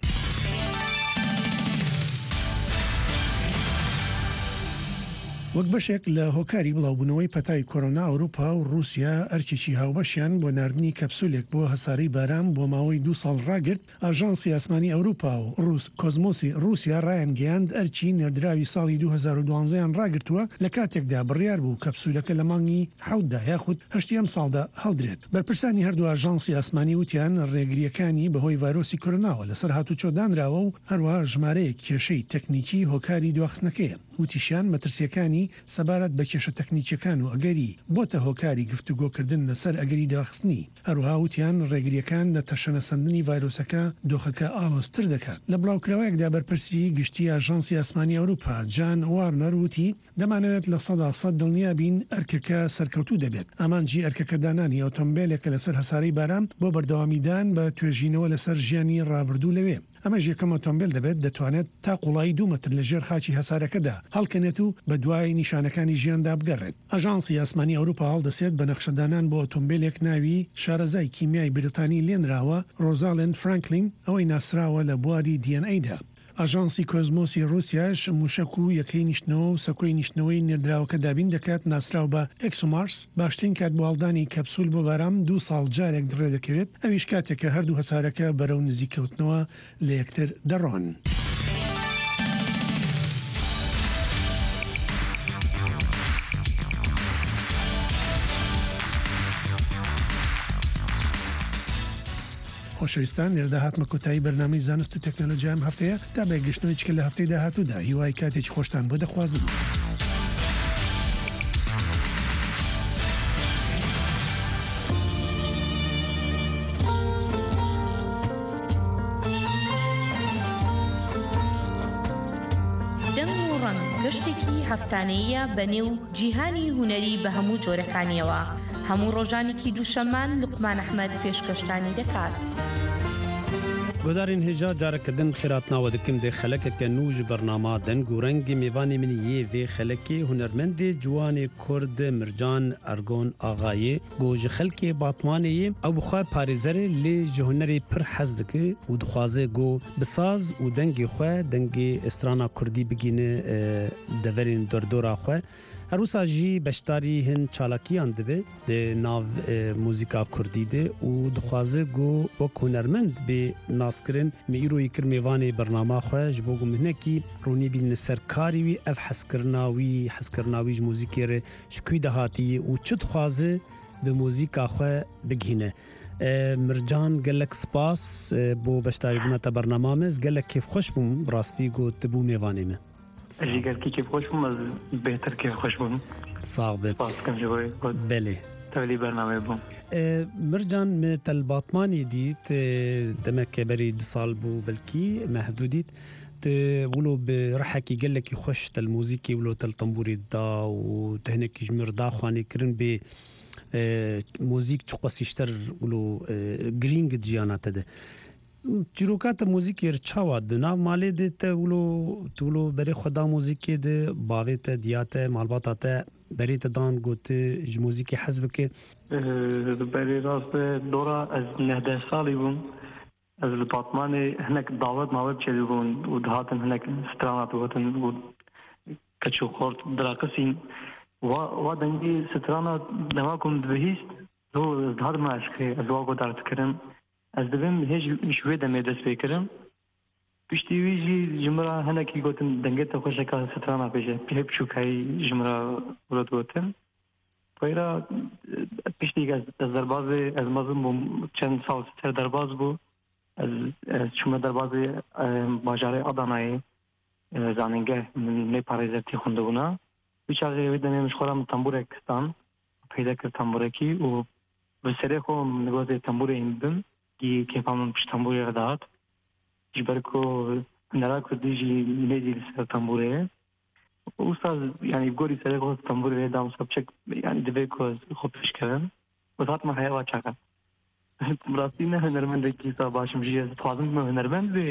وەک بەشێک لە هۆکاری بڵاوبوونەوەی پەتای کۆرۆنا ئەوروپا و رووسیا ئەرکێکی هاوبەشیان بۆ ناردنی کەپسولێک بۆ هەساری باران بۆ ماوەی دو ساڵ ڕاگرت ئاژانسی ئاسمانی ئەوروپا و ڕوس کۆزمۆسی رووسیا ڕایان گەیاند ئەرکی نێردراوی ساڵی دو هەزار و دوانزەیان ڕاگرتووە لە کاتێکدا بڕیار بوو کەپسولەکە لە مانگی حەوتدا یاخود هەشتی ئەم ساڵدا هەڵدرێت بەرپرسانی هەردوو ئاژانسی ئاسمانی وتیان ڕێگریەکانی بەهۆی ڤایرۆسی کۆرۆناوە لەسەر هاتوچۆ دانراوە و هەروەها ژمارەیەک کێشەی تەکنیکی هۆکاری دواخستنەکەیە وتیشیان مەترسیەکانی سەبارەت بە کێشە تەکنیکیەکان و ئەگەری بۆتە هۆکاری گفتوگۆکردن لەسەر ئەگەری داخستنی هەروها وتیان ڕێگریەکان لە تەشەنەسەندنی ڤایرۆسەکە دۆخەکە ئاڵۆزتر دەکات لە بڵاوکراوەیەکدا بەرپرسی گشتی ئاژانسی ئاسمانی ئەوروپا جان وارنەر وتی دەمانەوێت لە سەدا سەد دڵنیا بین ئەرکەکە سەرکەوتوو دەبێت ئامانجی ئەرکەکە دانانی ئۆتۆمبیلێکە لەسەر هەساری باران بۆ بەردەوامیدان بە توێژینەوە لەسەر ژیانی ڕابردوو لەوێ ئەمە ژێکەم ئۆتۆمبیل دەبێت دەتوانێت تا قوڵایی دوو مەتر لە ژێر خاچی هەسارەکەدا هەڵکەنێت و بە دوای نیشانەکانی ژیاندا بگەڕێت ئاژانسی ئاسمانی ئەوروپا هەڵدەسێت بە نەخشەدانان بۆ ئۆتۆمبیلێک ناوی شارەزای کیمیای بریتانی لێنراوە ڕۆزالند فرانکلین ئەوەی ناسراوە لە بواری دی ئەن ئەیدا ئاژانسی کۆزمۆسی رووسیاش موشک و یەکەی نیشتنەوە و سەکۆی نیشتنەوەی نێردراوەکە دابین دەکات ناسراو بە ئەکسۆمارس باشترین کات بۆ هەڵدانی کەپسول بۆ بارام دوو ساڵ جارێک دڕێ دەکەوێت ئەویش کاتێکە هەردوو هەسارەکە بەرەو نزیکەوتنەوە لە یەکتر دەڕۆن. خۆشەویستان لێرەدا هاتمە کۆتایی بەرنامەی زانست و تەکنۆلۆژیام هەفتەیە تا بەگەشتنەوەیچکە لە هەفتەی داهاتوودا هیوای کاتێکی خۆشتان بۆ دەخوازم. دەنگ و ڕەنگ گەشتێکی هەفتانەیە بەنێو جیهانی هونەری بە هەموو جۆرەکانیەوە هەموو ڕۆژانێکی دووشەمان لوقمان ئەحمەد پێشکەشتانی دەکات. گۆدارین هێژا جارەکردن خێراتناوە دکم دێ خەلەکەکە نوژ بەرناما دەنگ و ڕەنگی میوانی منی یێ vê خەلەکێ هونەرمەندێ جوانێ کورد مرجان ئەرگۆن ئاغایê got ji xelkê batmanê ew bixwe parêzerê lê ji hunerê pir hez dike û dixwaze got bi saz û dengê xwe dengê strana kurdî bigîne deverên derdora xwe هەروسا jî beşdarî hin çalakiyan dibe di nav muzîka Kurdî de û dixwaze got wek hunermend bê naskirin me îroyê kir mêvanê bernama xwe ji bo gumhinekî ronî bîne ser karî wî ev hezkirina wî hezkirina wî ji muzîkê re ji kwî de hatiye û çi dixwaze bi muzîka xwe bigihîne. مرجان gelek spas bo beşdarîbûna te bernama me ez gelek kêfxweş bûm rastî got tu bû mêvanê me. اجي قال كي كيف خوش بوم بهتر كيف خوش بوم صعب باسكم جوي بله تولي برنامج بوم مرجان مثل باطماني ديت دمك بري صال بو بلكي محدوديت ولو برحكي قال لك يخش الموسيقى ولو تل طنبوري دا وتهنك جمر دا خواني كرن ب موزیک چقاسی شتر ولو گرینگ جیانات ده چیروکات موزیکی رچاوا دنا مالی ده ته ولو تولو بری خدا موزیکی ده باویت دیات مالباتات بری تدان گوت ج موزیکی حزب که بری راست دورا از نهده سالی بوم از الباطمان هناك دعوت ماوب تشيلون ودهاتن هناك سترانات وهاتن و كتشو خورت دراقسين و دنجي سترانا نواكم دبهيست هو هذا ما اشكي از واقو دارت كرم از دبم هيج شوية دمي دست بكرم بشتي ويجي جمرة هناكي قوتن دنجتا خوشكا سترانا بيجي بيهب شوكاي جمرة ولد قوتن فايرا بشتي از دربازي از مازم بوم چند سال سر درباز بو از شما دربازي باجاري اداناي زاننگه من پاريزتي خوندونا بیچاره ودنه مشخورا من تنبورکستان پیدا کرد تنبورکی و به سری خو نگوزه تنبور این بم که کیفامون پشت تنبوری غداد جبرکو نرا کردیجی نیدی سر تنبوره اوستاز یعنی گوری سری خو تنبوری دام سب چک یعنی دوی کو خوب پیش کردن و ذات ما حیوان چکا براستی نه هنرمند کی سا باشم جیه فاضل ما هنرمند به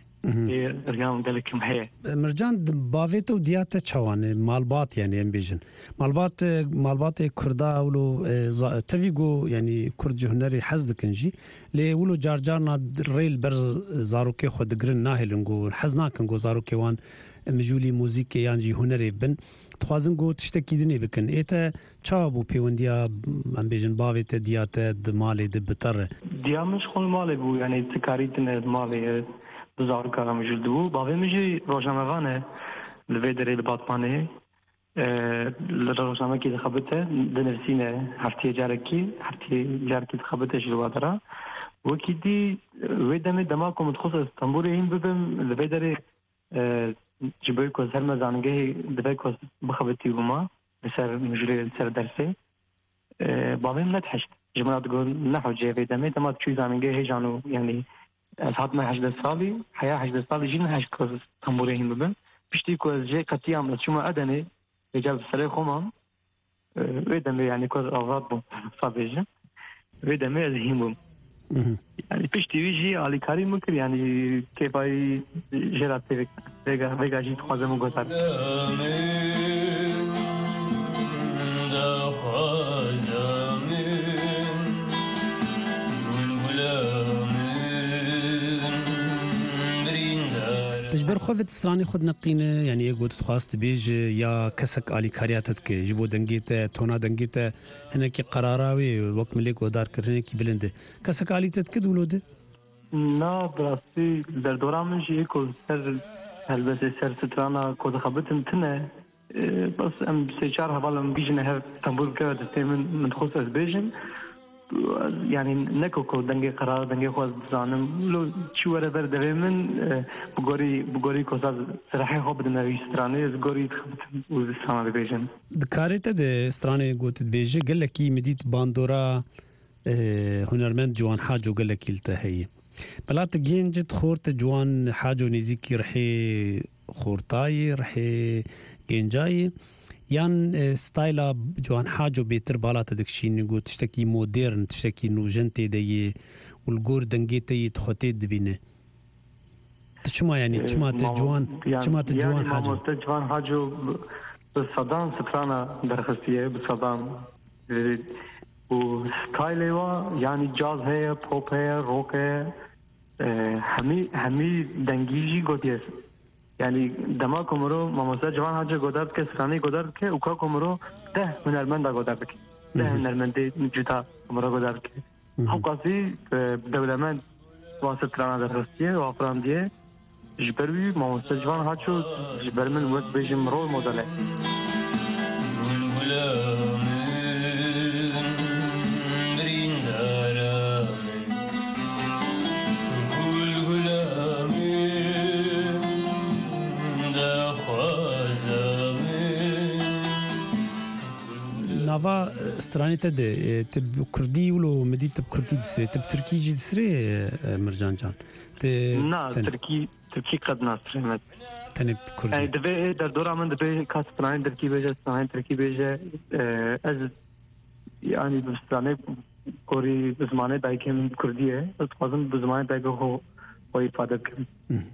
رجال قالكم هي مرجان باويت وديات تشوان مالبات يعني ام بيجن مالبات مالبات كردا ولو تفيغو يعني كرد جهنري حزد كنجي لي ولو جارجارنا ريل بر زاروكي خد جرن ناهلنغو حزنا كنغو زاروكي وان مجولي موزيكي يانجي هنري بن تخوازنغو تشتكي دني بكن ايتا تشابو بيونديا ام بيجن باويت ديات دمالي دبتر ديا مش خول مالي بو يعني تكاريتنا مالي زار کارا مجلد بو باوی میجی روزنامه‌وانه لویدری لباطمانه لروزنامه کی خبرته دنرسینه هفته جارکی هفته جارکی خبرته جوادرا وکی دی ویدم دماغم متخصص استانبول این ببم لویدری جبوی کو هر مزانگه دبی کو بخبرتی بما بسر مجری سر درسه باوی نتحشت جمعات گل نحو جه ویدم دماغ چی زانگه هیجانو یعنی از حد ما هجده سالی حیا هجده سالی جین هشت کاز تنبوره هم ببن پشتی که از جه قطعی هم از شما ادنه اجاب سره خومم ویدمه یعنی که آغاد بوم صابیجه ویدمه از هم بوم یعنی پشتی ویجی آلی کاری مکر یعنی کیفای جراتی ویگا ویگا جید خوازمو گذار تجبر خوفت استراني خود نقينه يعني يقول تخواست بيج يا كسك آلي كارياتك جبو دنگيته تونا دنگيته هناكي قراراوي وقت مليك ودار كرنه كي بلنده كسك آلي تتكد ولوده؟ نا براسي در دوران من جي كو سر هلبسي سر سترانا كو دخبتن تنه بس ام سيشار هفالم بيجنه هف تنبول كوه دستيمن من خوص از بيجن يعني نكوكو دنگي قرار دنگي خواز زانم لو چو وره بر دوه من بگوری بگوری کوساز سرحي خوب دنوی سترانه از گوری تخبتن وزستانا ببیجن دكاريتا ده سترانه قوت بيجي قال لكي مديت باندورا هنرمند جوان حاجو قال لكي التهي بلات جينجت خورت جوان حاجو نزيكي رحي خورتاي رحي جينجاي یان ستایلا جوان حاجو بهتر بالات دکشین گو تشتکی مدرن تشتکی نوجنتی دی والگور دنگیتی تخوتی دبینه تشما يعني تشما جوان تشما جوان حاجو جوان حاجو بالصدام سترانا درخستيه بالصدام وستايلوا يعني جاز هي بوب هي روك هي همي همي دنگيجي گوتيس يعني دما کومرو ماموسا جوان حاجه گودارد که سرانی گودارد که اوکا کومرو ده هنرمند گودارد که ده هنرمند جوتا کومرو گودارد که حقاسی دولمند واسط رانا درستیه و افراندیه جبروی ماموسا جوان حاجه جبر من وقت بيجم رول مودله نافا استراني تد تب كردي ولو مدي تب كردي دسري تب تركي جي دسري مرجان جان نا تركي تركي قد ناصر مد تنب كردي يعني دبي در دورا من دبي كاس استراني تركي بيجا استراني تركي بيجا از يعني بستراني كوري بزمانه دايكه من كرديه بس قازم بزمانه دايكه هو هو ifade كم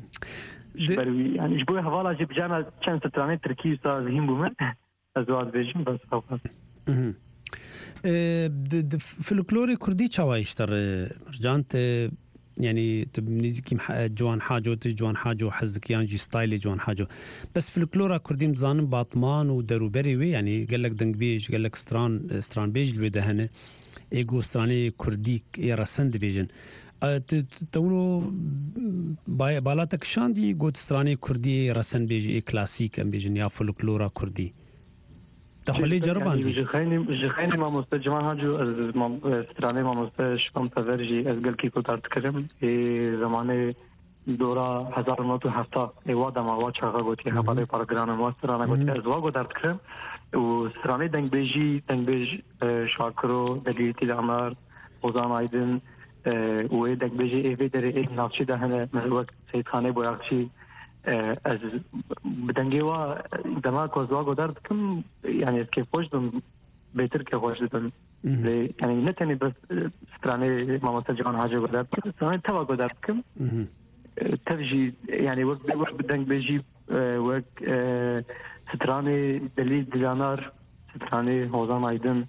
يعني جبوي حوالا جب جانا چند استراني تركي استاذ هم بومه ازواد بيجم بس خلاص فلكلوري كردي چاوایشتر مرجان ت يعني تبنيزكي جوان حاجو تج جوان حاجو حزك يانجي ستايل جوان حاجو بس فلكلورا كردي مزانم باطمان ودروبري وي يعني قال لك دنگ بيج قال لك ستران ستران بيج الودا هنا ايغو ستراني كرديك يرسند بيجن تقولوا بالاتك شاندي قوت ستراني كردي رسن بيجي كلاسيك ام بيجن يا فلكلورا كردي تخلي جرب عندي جخيني جخيني ما مستجمان هاجو ستراني ما مستشفم تفرجي ازقل كي كنت اتكلم في زمانه دورا هزار نوتو هفتا ايوادا ما واچا قوتي خبري برنامج ما سترانا قوتي ازوا قدر اتكلم وستراني دنگ بيجي دنگ بيج شاكرو دليتي الامر وزان ايدن و دنگ بيجي ايفي دري اي نافشي ده هنا وقت سيد خانه بوياخشي از بدنگیوا دما کوزوا گودارد کم يعني كيف خوش دم بهتر که خوش دم يعني نتني بس ستراني ما مستجان حاجه گودارد ستراني توا گودارد کم تفجي يعني وقت وقت بدنگ بيجي وقت ستراني دليل دلانار ستراني هوزان ايدن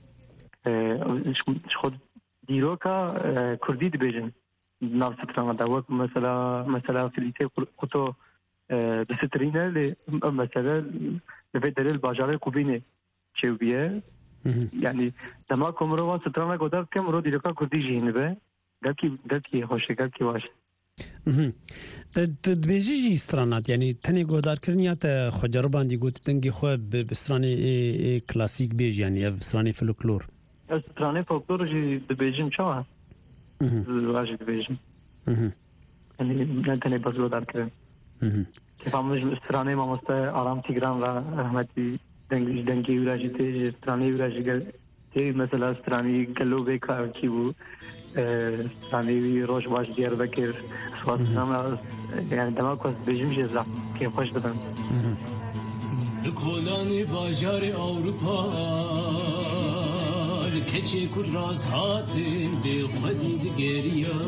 خود دیروکا کردی دبیجن ناو سترانه دا وقت مثلا مثلا فلیته خطو بسترینه لی مثلا لفه دلیل باجاره کوبینه چه بیه یعنی دما کمرو سترانه گودار کم رو دیروکا کردی جینه به گلکی گلکی خوشه گلکی واشه دبیجی سترانات یعنی تنی گودار کرنیا تا خجربان دی گوت دنگی خو بسترانی کلاسیک بیج یعنی بسترانی فولکلور سترانه فولکلور جی دبیجم چا واجی دبیجم یعنی نتنی بس گودار کرن که فهمش سترانه ما مست آرام تیگران و رحمتی دنگی دنگی وراجی تی سترانه وراجی گل تی مثلا سترانی گلو بیکار کی بو سترانی روش باش دیار بکر سواد سترانه يعني دماغ كوس بيجم جزا كيف خوش بدن کلان باجار اروپا کچه کل راز هاتن به خودی دگریا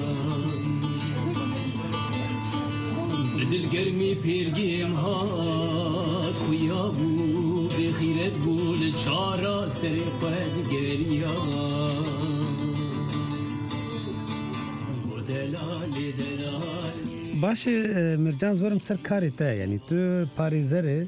دلگرمی پیرگیم هات خویا بو به خیرت بول چارا سر خود گریا دلال دلال باش مرجان زورم سر کاری تا یعنی تو پاریزره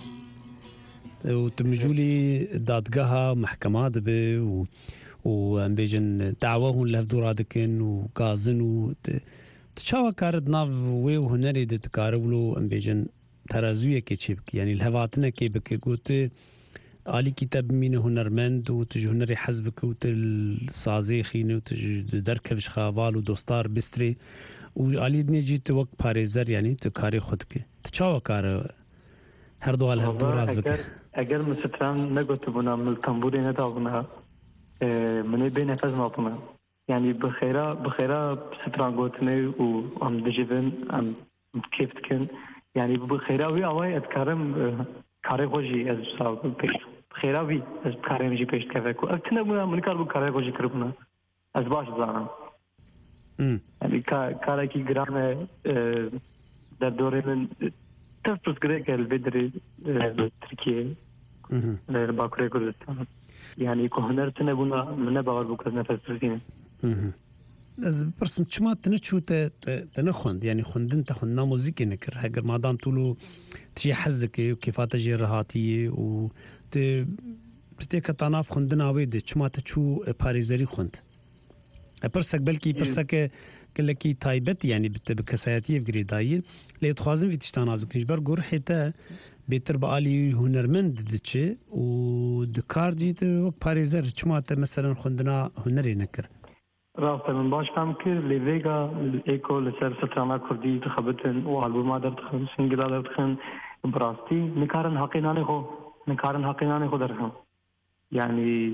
و تمجولي دادگاه محكمات به و و ام بيجن دعواهم لهدورا دكن وقازن و تشاوا كارد ناف وي وهنري دتكاربلو ام بيجن ترازويه كيتشيبك يعني الهواتنا كيبك قلت علي كتاب مين هنرمند وتجهنري حزبك وتل خينه وتدركبش خاوال ودوستار بستري وعلي نجيت وقت باريزر يعني تكاري خودك تشاوا كار هر دو هل دو راز بك اگر مستران نگوت بنا من تنبوري ندا بنا من بين نفس ما بنا يعني بخيرا بخيرا ستران قوتني و ام دجيفن ام كيف تكن يعني بخيرا وي اواي اتكرم كاري خوجي از صاحب بخيرا وي از كاري مجي بيش كفاكو اكتنا من كار بكاري خوجي كربنا از باش زانم يعني كاري كي جرام در دوره من تفرض كريك البدري تركيا باكوري كردستان يعني كهنر تنبونا من باور بوكز نفس ترسين از برسم چما تنچو تنخوند يعني خوندن تخوندنا موزيكي نكر هاگر مادام تولو تجي حزدك وكيفات تجي رهاتي و تتيك طناف خوندنا ويد چما تچو باريزري خوند برسك بلكي برسك كلكي تايبت يعني بكساياتي في جريداي لي تخازم في تشتاناز كنجبر غور حتى بيتر بالي هنرمند دتشي و دكارجيت باريزر چمات مثلا خوندنا هنري نكر رافت من باش فهم كر لي فيغا ايكو لسر سترانا كردي تخبتن و البوم در تخن سنجلا در تخن براستي نكارن حقيناني خو نكارن حقيناني خو درهم يعني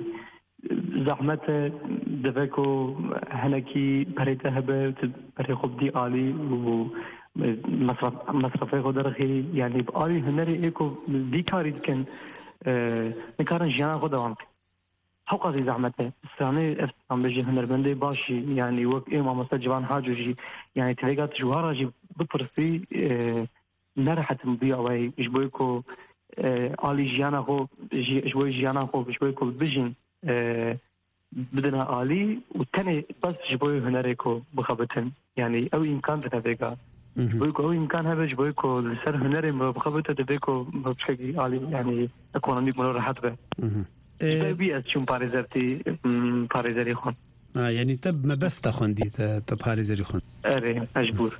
زحمت دفكو هنكي بريته هبه بري خبدي آلي و مصرف مصرفه خدرخي يعني بآلي هنري ايكو دي كاري كان نكارن جيانا خدوانك حقا زي زحمته الساني افتان بجي هنرمندي باشي يعني وقت ايما مستجبان حاجو جي يعني تلقات جوارا جي ببرسي نرحت مبيع وي جبويكو آلي جيانا خو جبوي جيانا خو جبويكو بجين بدنا عالي وتاني بس جبوي هنريكو بخبتن يعني أو إمكان تتبقى بويكو أو إمكان هذا جبويكو لسر هنري بخبته تبقى بشكل عالي يعني أكونوميك مرة راحت به جبوي أشوم باريزرتي باريزري خون آه يعني تب ما بس تخون دي تب باريزري خون أري مجبور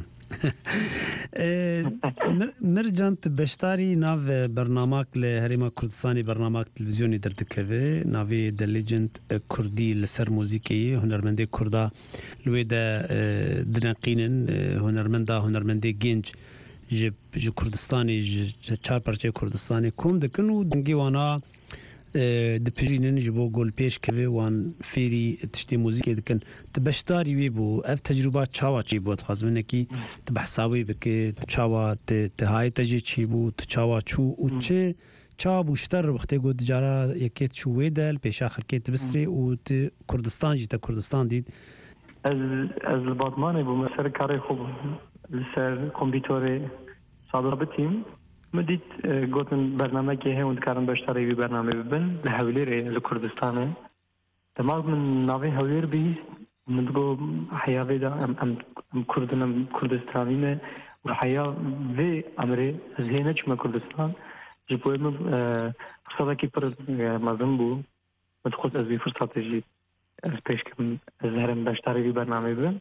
مرجان بشتاری ناو برنامج لهریما کردستانی برنامج تلویزیونی دردکوه ناوی د لیجند کردی لسر موزیکی هنرمنده کردا لویدا دنقینن هنرمنده هنرمنده گنج جب جو کردستانی ج چهار پرچه کردستانی کوم دکن و دنگی وانا د پرینن جبو گل پیش کوي وان فيري تشتي موزيك دكن تبشتاري وي بو اف تجربه چاوا چي بو خازمنه کی تبحساوي بك چاوا تهاي تجي چي بو چاوا چو وچه چا بوشتر وقت گو تجاره يكيت شو ويدل پیش اخر كيت بسري و كردستان جيتا كردستان ديد از از الباطمانه بو مسر كاري خوب لسر كمبيوتر صادر بتيم مديت قوتن برنامجي هي وندكارن بشتري بي برنامج ببن لهولير لكردستان تمام من ناوي هولير بي مندقو حياة بيدا ام ام ام كردنا كردستانية وحياة في امري زينة ما كردستان جبوي من فرصة كي بر مازنبو مدخل ازبي فرصة تجي سبيش كم زهرن بشتري بي برنامج ببن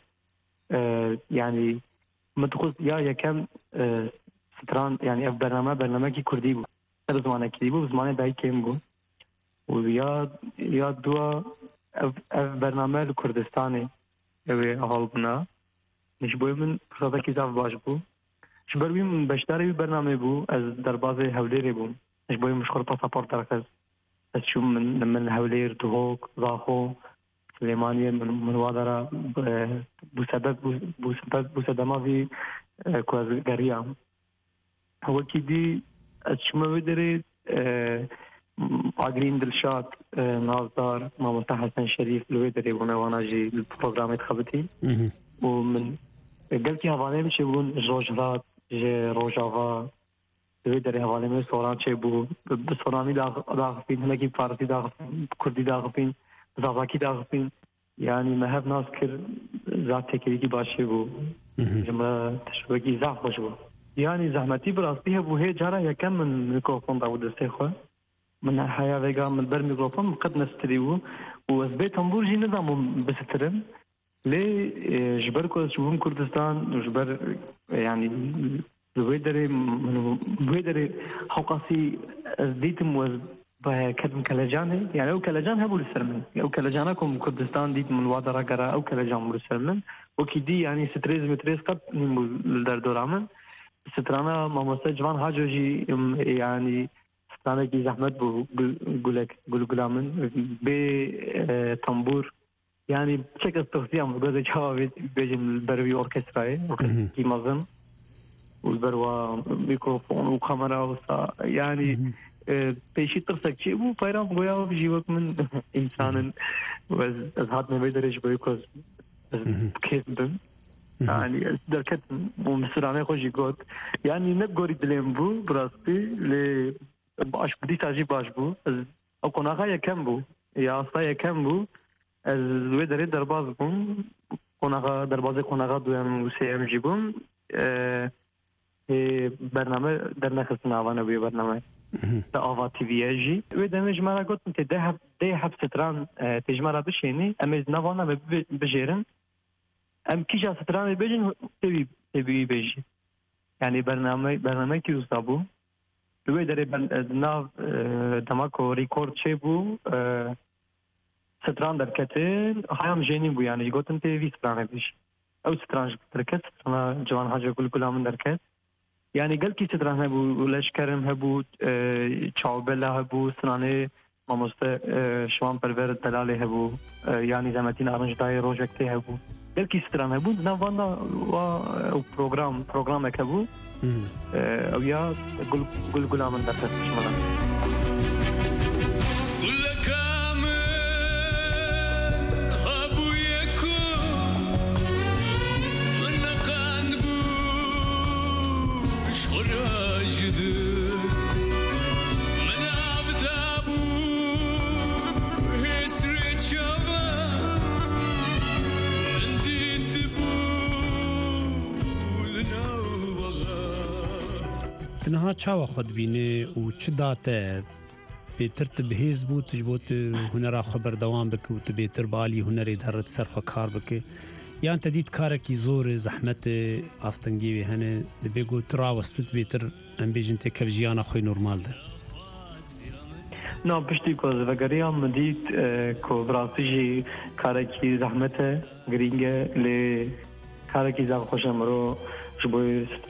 يعني مدخل يا يا كم ستران يعني اف برنامج برنامجي كردي بو هذا زمانه كردي بو زمانه داي كيم بو ويا يا دوا اف برنامج الكردستاني اوي اهالبنا مش بو من فرصه كي زاف باش بو شبر بي من بشتري برنامج بو از دربازه هوليري بو مش بو مشخور باسبورت ركز بس شو من من هولير توك راخو سليمانيه من من وادرا بو سبب بو سبب بو سدما في كواز غريا هو كدي اشما بدري عقرين دلشاد نازدار مامتا حسن شريف لويدري وانا جي البروغرام تخبتي ومن قلتي هوالي مش يقولون جوجرات جي روجافا لويدري هوالي مش سوران شيبو بسوراني داغفين هناكي فارسي داغفين كردي داغفين زازاكي داغفين يعني ما هف ناس كر ذات تكريكي باشي بو جمع تشوكي زعف باشو يعني زحمتي براسيها بو هي جارة يا كم من ميكروفون داود السيخة من حياة فيجا من بر ميكروفون قد نستريو وأثبت تنبورجي نظام بسترن ليه جبركو شوفهم كردستان وجبر يعني بويدري بويدري حقاسي أزديتم وز بكتم كلاجاني يعني أو كلاجان هبوا للسرمن أو كلاجانكم كردستان ديت من وادرا قرا أو كلاجان للسرمن وكيدي يعني ستريز متريز قد من الدردورامن سترانا ماموستا جوان هاجوجي يعني سترانا كي زحمت بو قولك قول قلامن بي تنبور يعني بشكل تغذية مقدر جواب بيجي من البروي أوركستراي كي مظن والبروا ميكروفون وكاميرا وصا يعني بيشي ترسك شيء بو بايرام قويا بجيبك من إنسان وأزهات ما بيدرش بيكوز كيف بم يعني دركت ومسرانه خوشي قد يعني نبغوري دلهم بو براستي ل باش بدي تاجي باش بو او قناغا يكم بو يا اصلا يكم بو از ويدري درباز بو قناغا درباز قناغا دوام وسي ام جي بو اه برنامج در نخستنا وانا بي برنامج دا آوا تي في جي ويدا جمالا قلت انت دهب دهب ستران تجمالا بشيني امز نوانا بجيرن ام كيجا ستران بيجن تبي تبي بيجي يعني برنامج برنامج كي وصابو لوي دري ناف دماكو ريكورد شيبو ستران دركتين هايم جيني بو يعني قلت انت في ستران بيجي او ستران دركت انا جوان حاجه كل كلها من دركت يعني قال كي ستران هبو ولاش كرم هبو تشاوبلا هبو ستراني ماموستا شوان پرور دلاله هبو يعني زمتين ارنج داي روجكتي هبو قال كي ستران هبو نافانا و بروجرام بروجرام هبو او يا قول قول قول من دركت شمال من عبد ابو هسرتشا وها چاوە خۆت بینێ و چ داتە بێتر tu bihêz bû tu ji bo tu hunera xwe berdewam bike û tu bêtir bi alî hunerê derê ser xwe kar bike yan te dît karekî zor ê zehmetê astengî wê hene dibê got tu rawestit bêtir em bêjin tê kev jiyana xwe normal de. Na piştî ku zvegeriyan min dît ku bi rastî jî karekî zehmet e girîng e lê karekî zav xweş e miro ji bo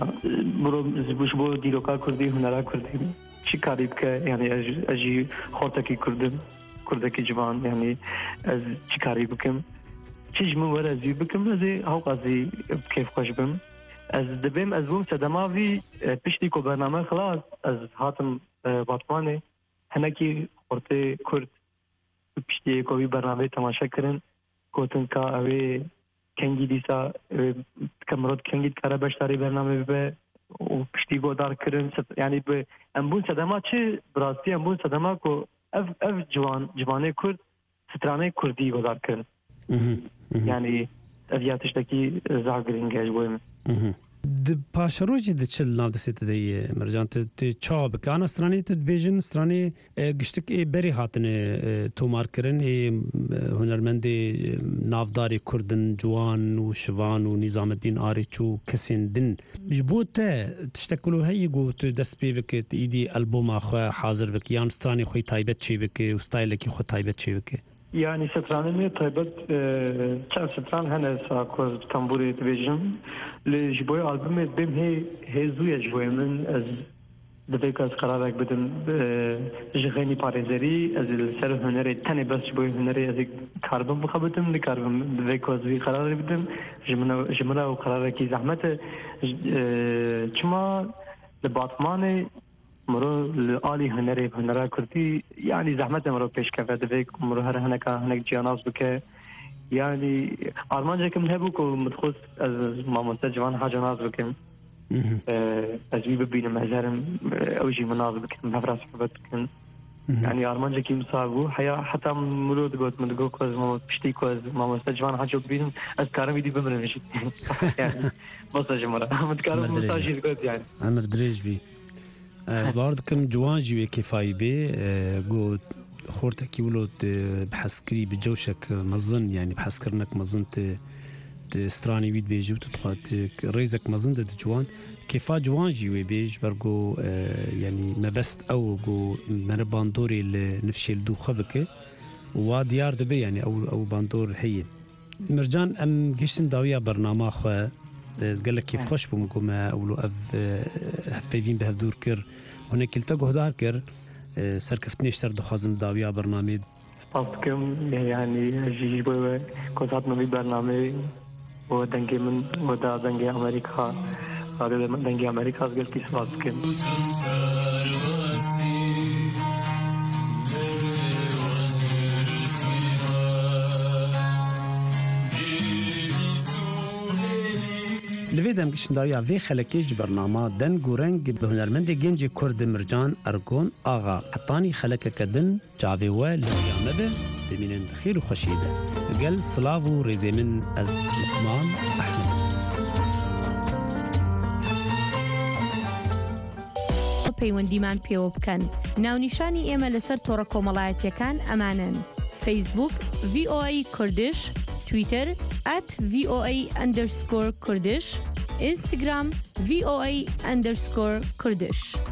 ji bo dîroka Kurdî hunera Kurdî çi karî bike yani ez jî xortekî Kurdim Kurdekî civan yani ez çi karî bikim çi ji min were ez vî bikim ez ê hewqazî kêf xweş bim ez dibêm ez bûm sedema vî piştî ku bername xilas ez hatim Batmanê henekî xortê Kurd piştî ku vî bernameyê temaşe kirin gotin ka ew ê kengî dîsa ke mirov kengî dikare beşdarî bername bibe û piştî godar kirin yani bi em bûn sedema çi bi rastî em bûn sedema ku ev ev ciwan civanê Kurd stranê Kurdî godar kirin yani ev ya tiştekî zaf girîng e ji bo min. Di paşerojî di çil navdestê te de ye Mercan tu çawa bike ana stranê tu dibêjin stranê giştik ê berê hatine tomarkirin ê hunermendê navdarê Kurdin ciwan û şivan û Nîzametdîn Arîç û kesên din ji bo te tiştek ku heyî got tu dest pê bike tu îdî alboma xwe hazir bike yan stranê xwe taybet çê bike û stylekî xwe taybet çê bike. Yani stranê me taybet çend stran hene sa ku tembûrê dibêjim li ji bo albûmê bêm hê hêzû ye ji bo min ez divê ku ez qerarek bidim ji xênî parêzerî ez li ser hunerê tenê bes ji bo hunerê ez ê karbim bixebitim nikarbim divê ku ez vî qerarê bidim ji min ji min re ew qerarekî zehmet e çima li Batmanê miro li alî hunerê hunera Kurdî yani zehmet e miro pêşkeve divê miro her hineka hinek ciyanaz bike yani armancekî min hebû ku min dixwest ez mamoste civan haca naz bikim ez vî bibînim ez herim ew jî min naz bikin hevra sohbet bikin yani armancekî min sar bû heya heta miro digot min digot ku ez piştî ku ez mamoste civan haca bibînim ez karim îdî bimirim jî yani basa ji min re min dikarim min jî digot yani emir dirêj bî ez bar dikim ciwan jî wê kêfayî bê got xortekî wilot biheskirî bi cewşek mezin yani biheskirinek mezin te stranê wî dibêjî û tu dixwat rêzek mezin de di ciwan kêfa ciwan jî wê bê ji ber got yani mebest ew got mere bandorê li nifşê li dû xwe bike wa diyar dibe yani ew ew bandor heye. Mircan em giştin dawiya bernama xwe ez gelek kêf xweş bûm ku me ewlo ev pêvîn bi hevdûr kir hunekî te guhdar kir serkeftinê ji te dixwazim dawiya bernamê spas dikim yani jî bo we ku hatime vî bernameyê û dengê min û da dengê Amerîka radyo dengê Amerîka ez gelkî spas dikim. Li vê demgişindawiya vê xelekê ji bernama deng û reng bi hunermendê gencê Kurd Mircan Ergon Axa hetanî xelekeke din çavê we li rêya me be bimînin bi xêr û xweşî de gel silav û rêzê min ez Lukman Ehmed. پەیوەندیمان پێوە بکەن ناونیشانی ئێمە لەسەر تۆڕە کۆمەڵایەتیەکان ئەمانن فەیسبوک وی ئۆ ئەی کوردش تویتر ئەت وی ئۆ ئەی ئەندەرسکۆر کوردش ئینستاگرام وی ئۆ ئەی ئەندەرسکۆر کوردش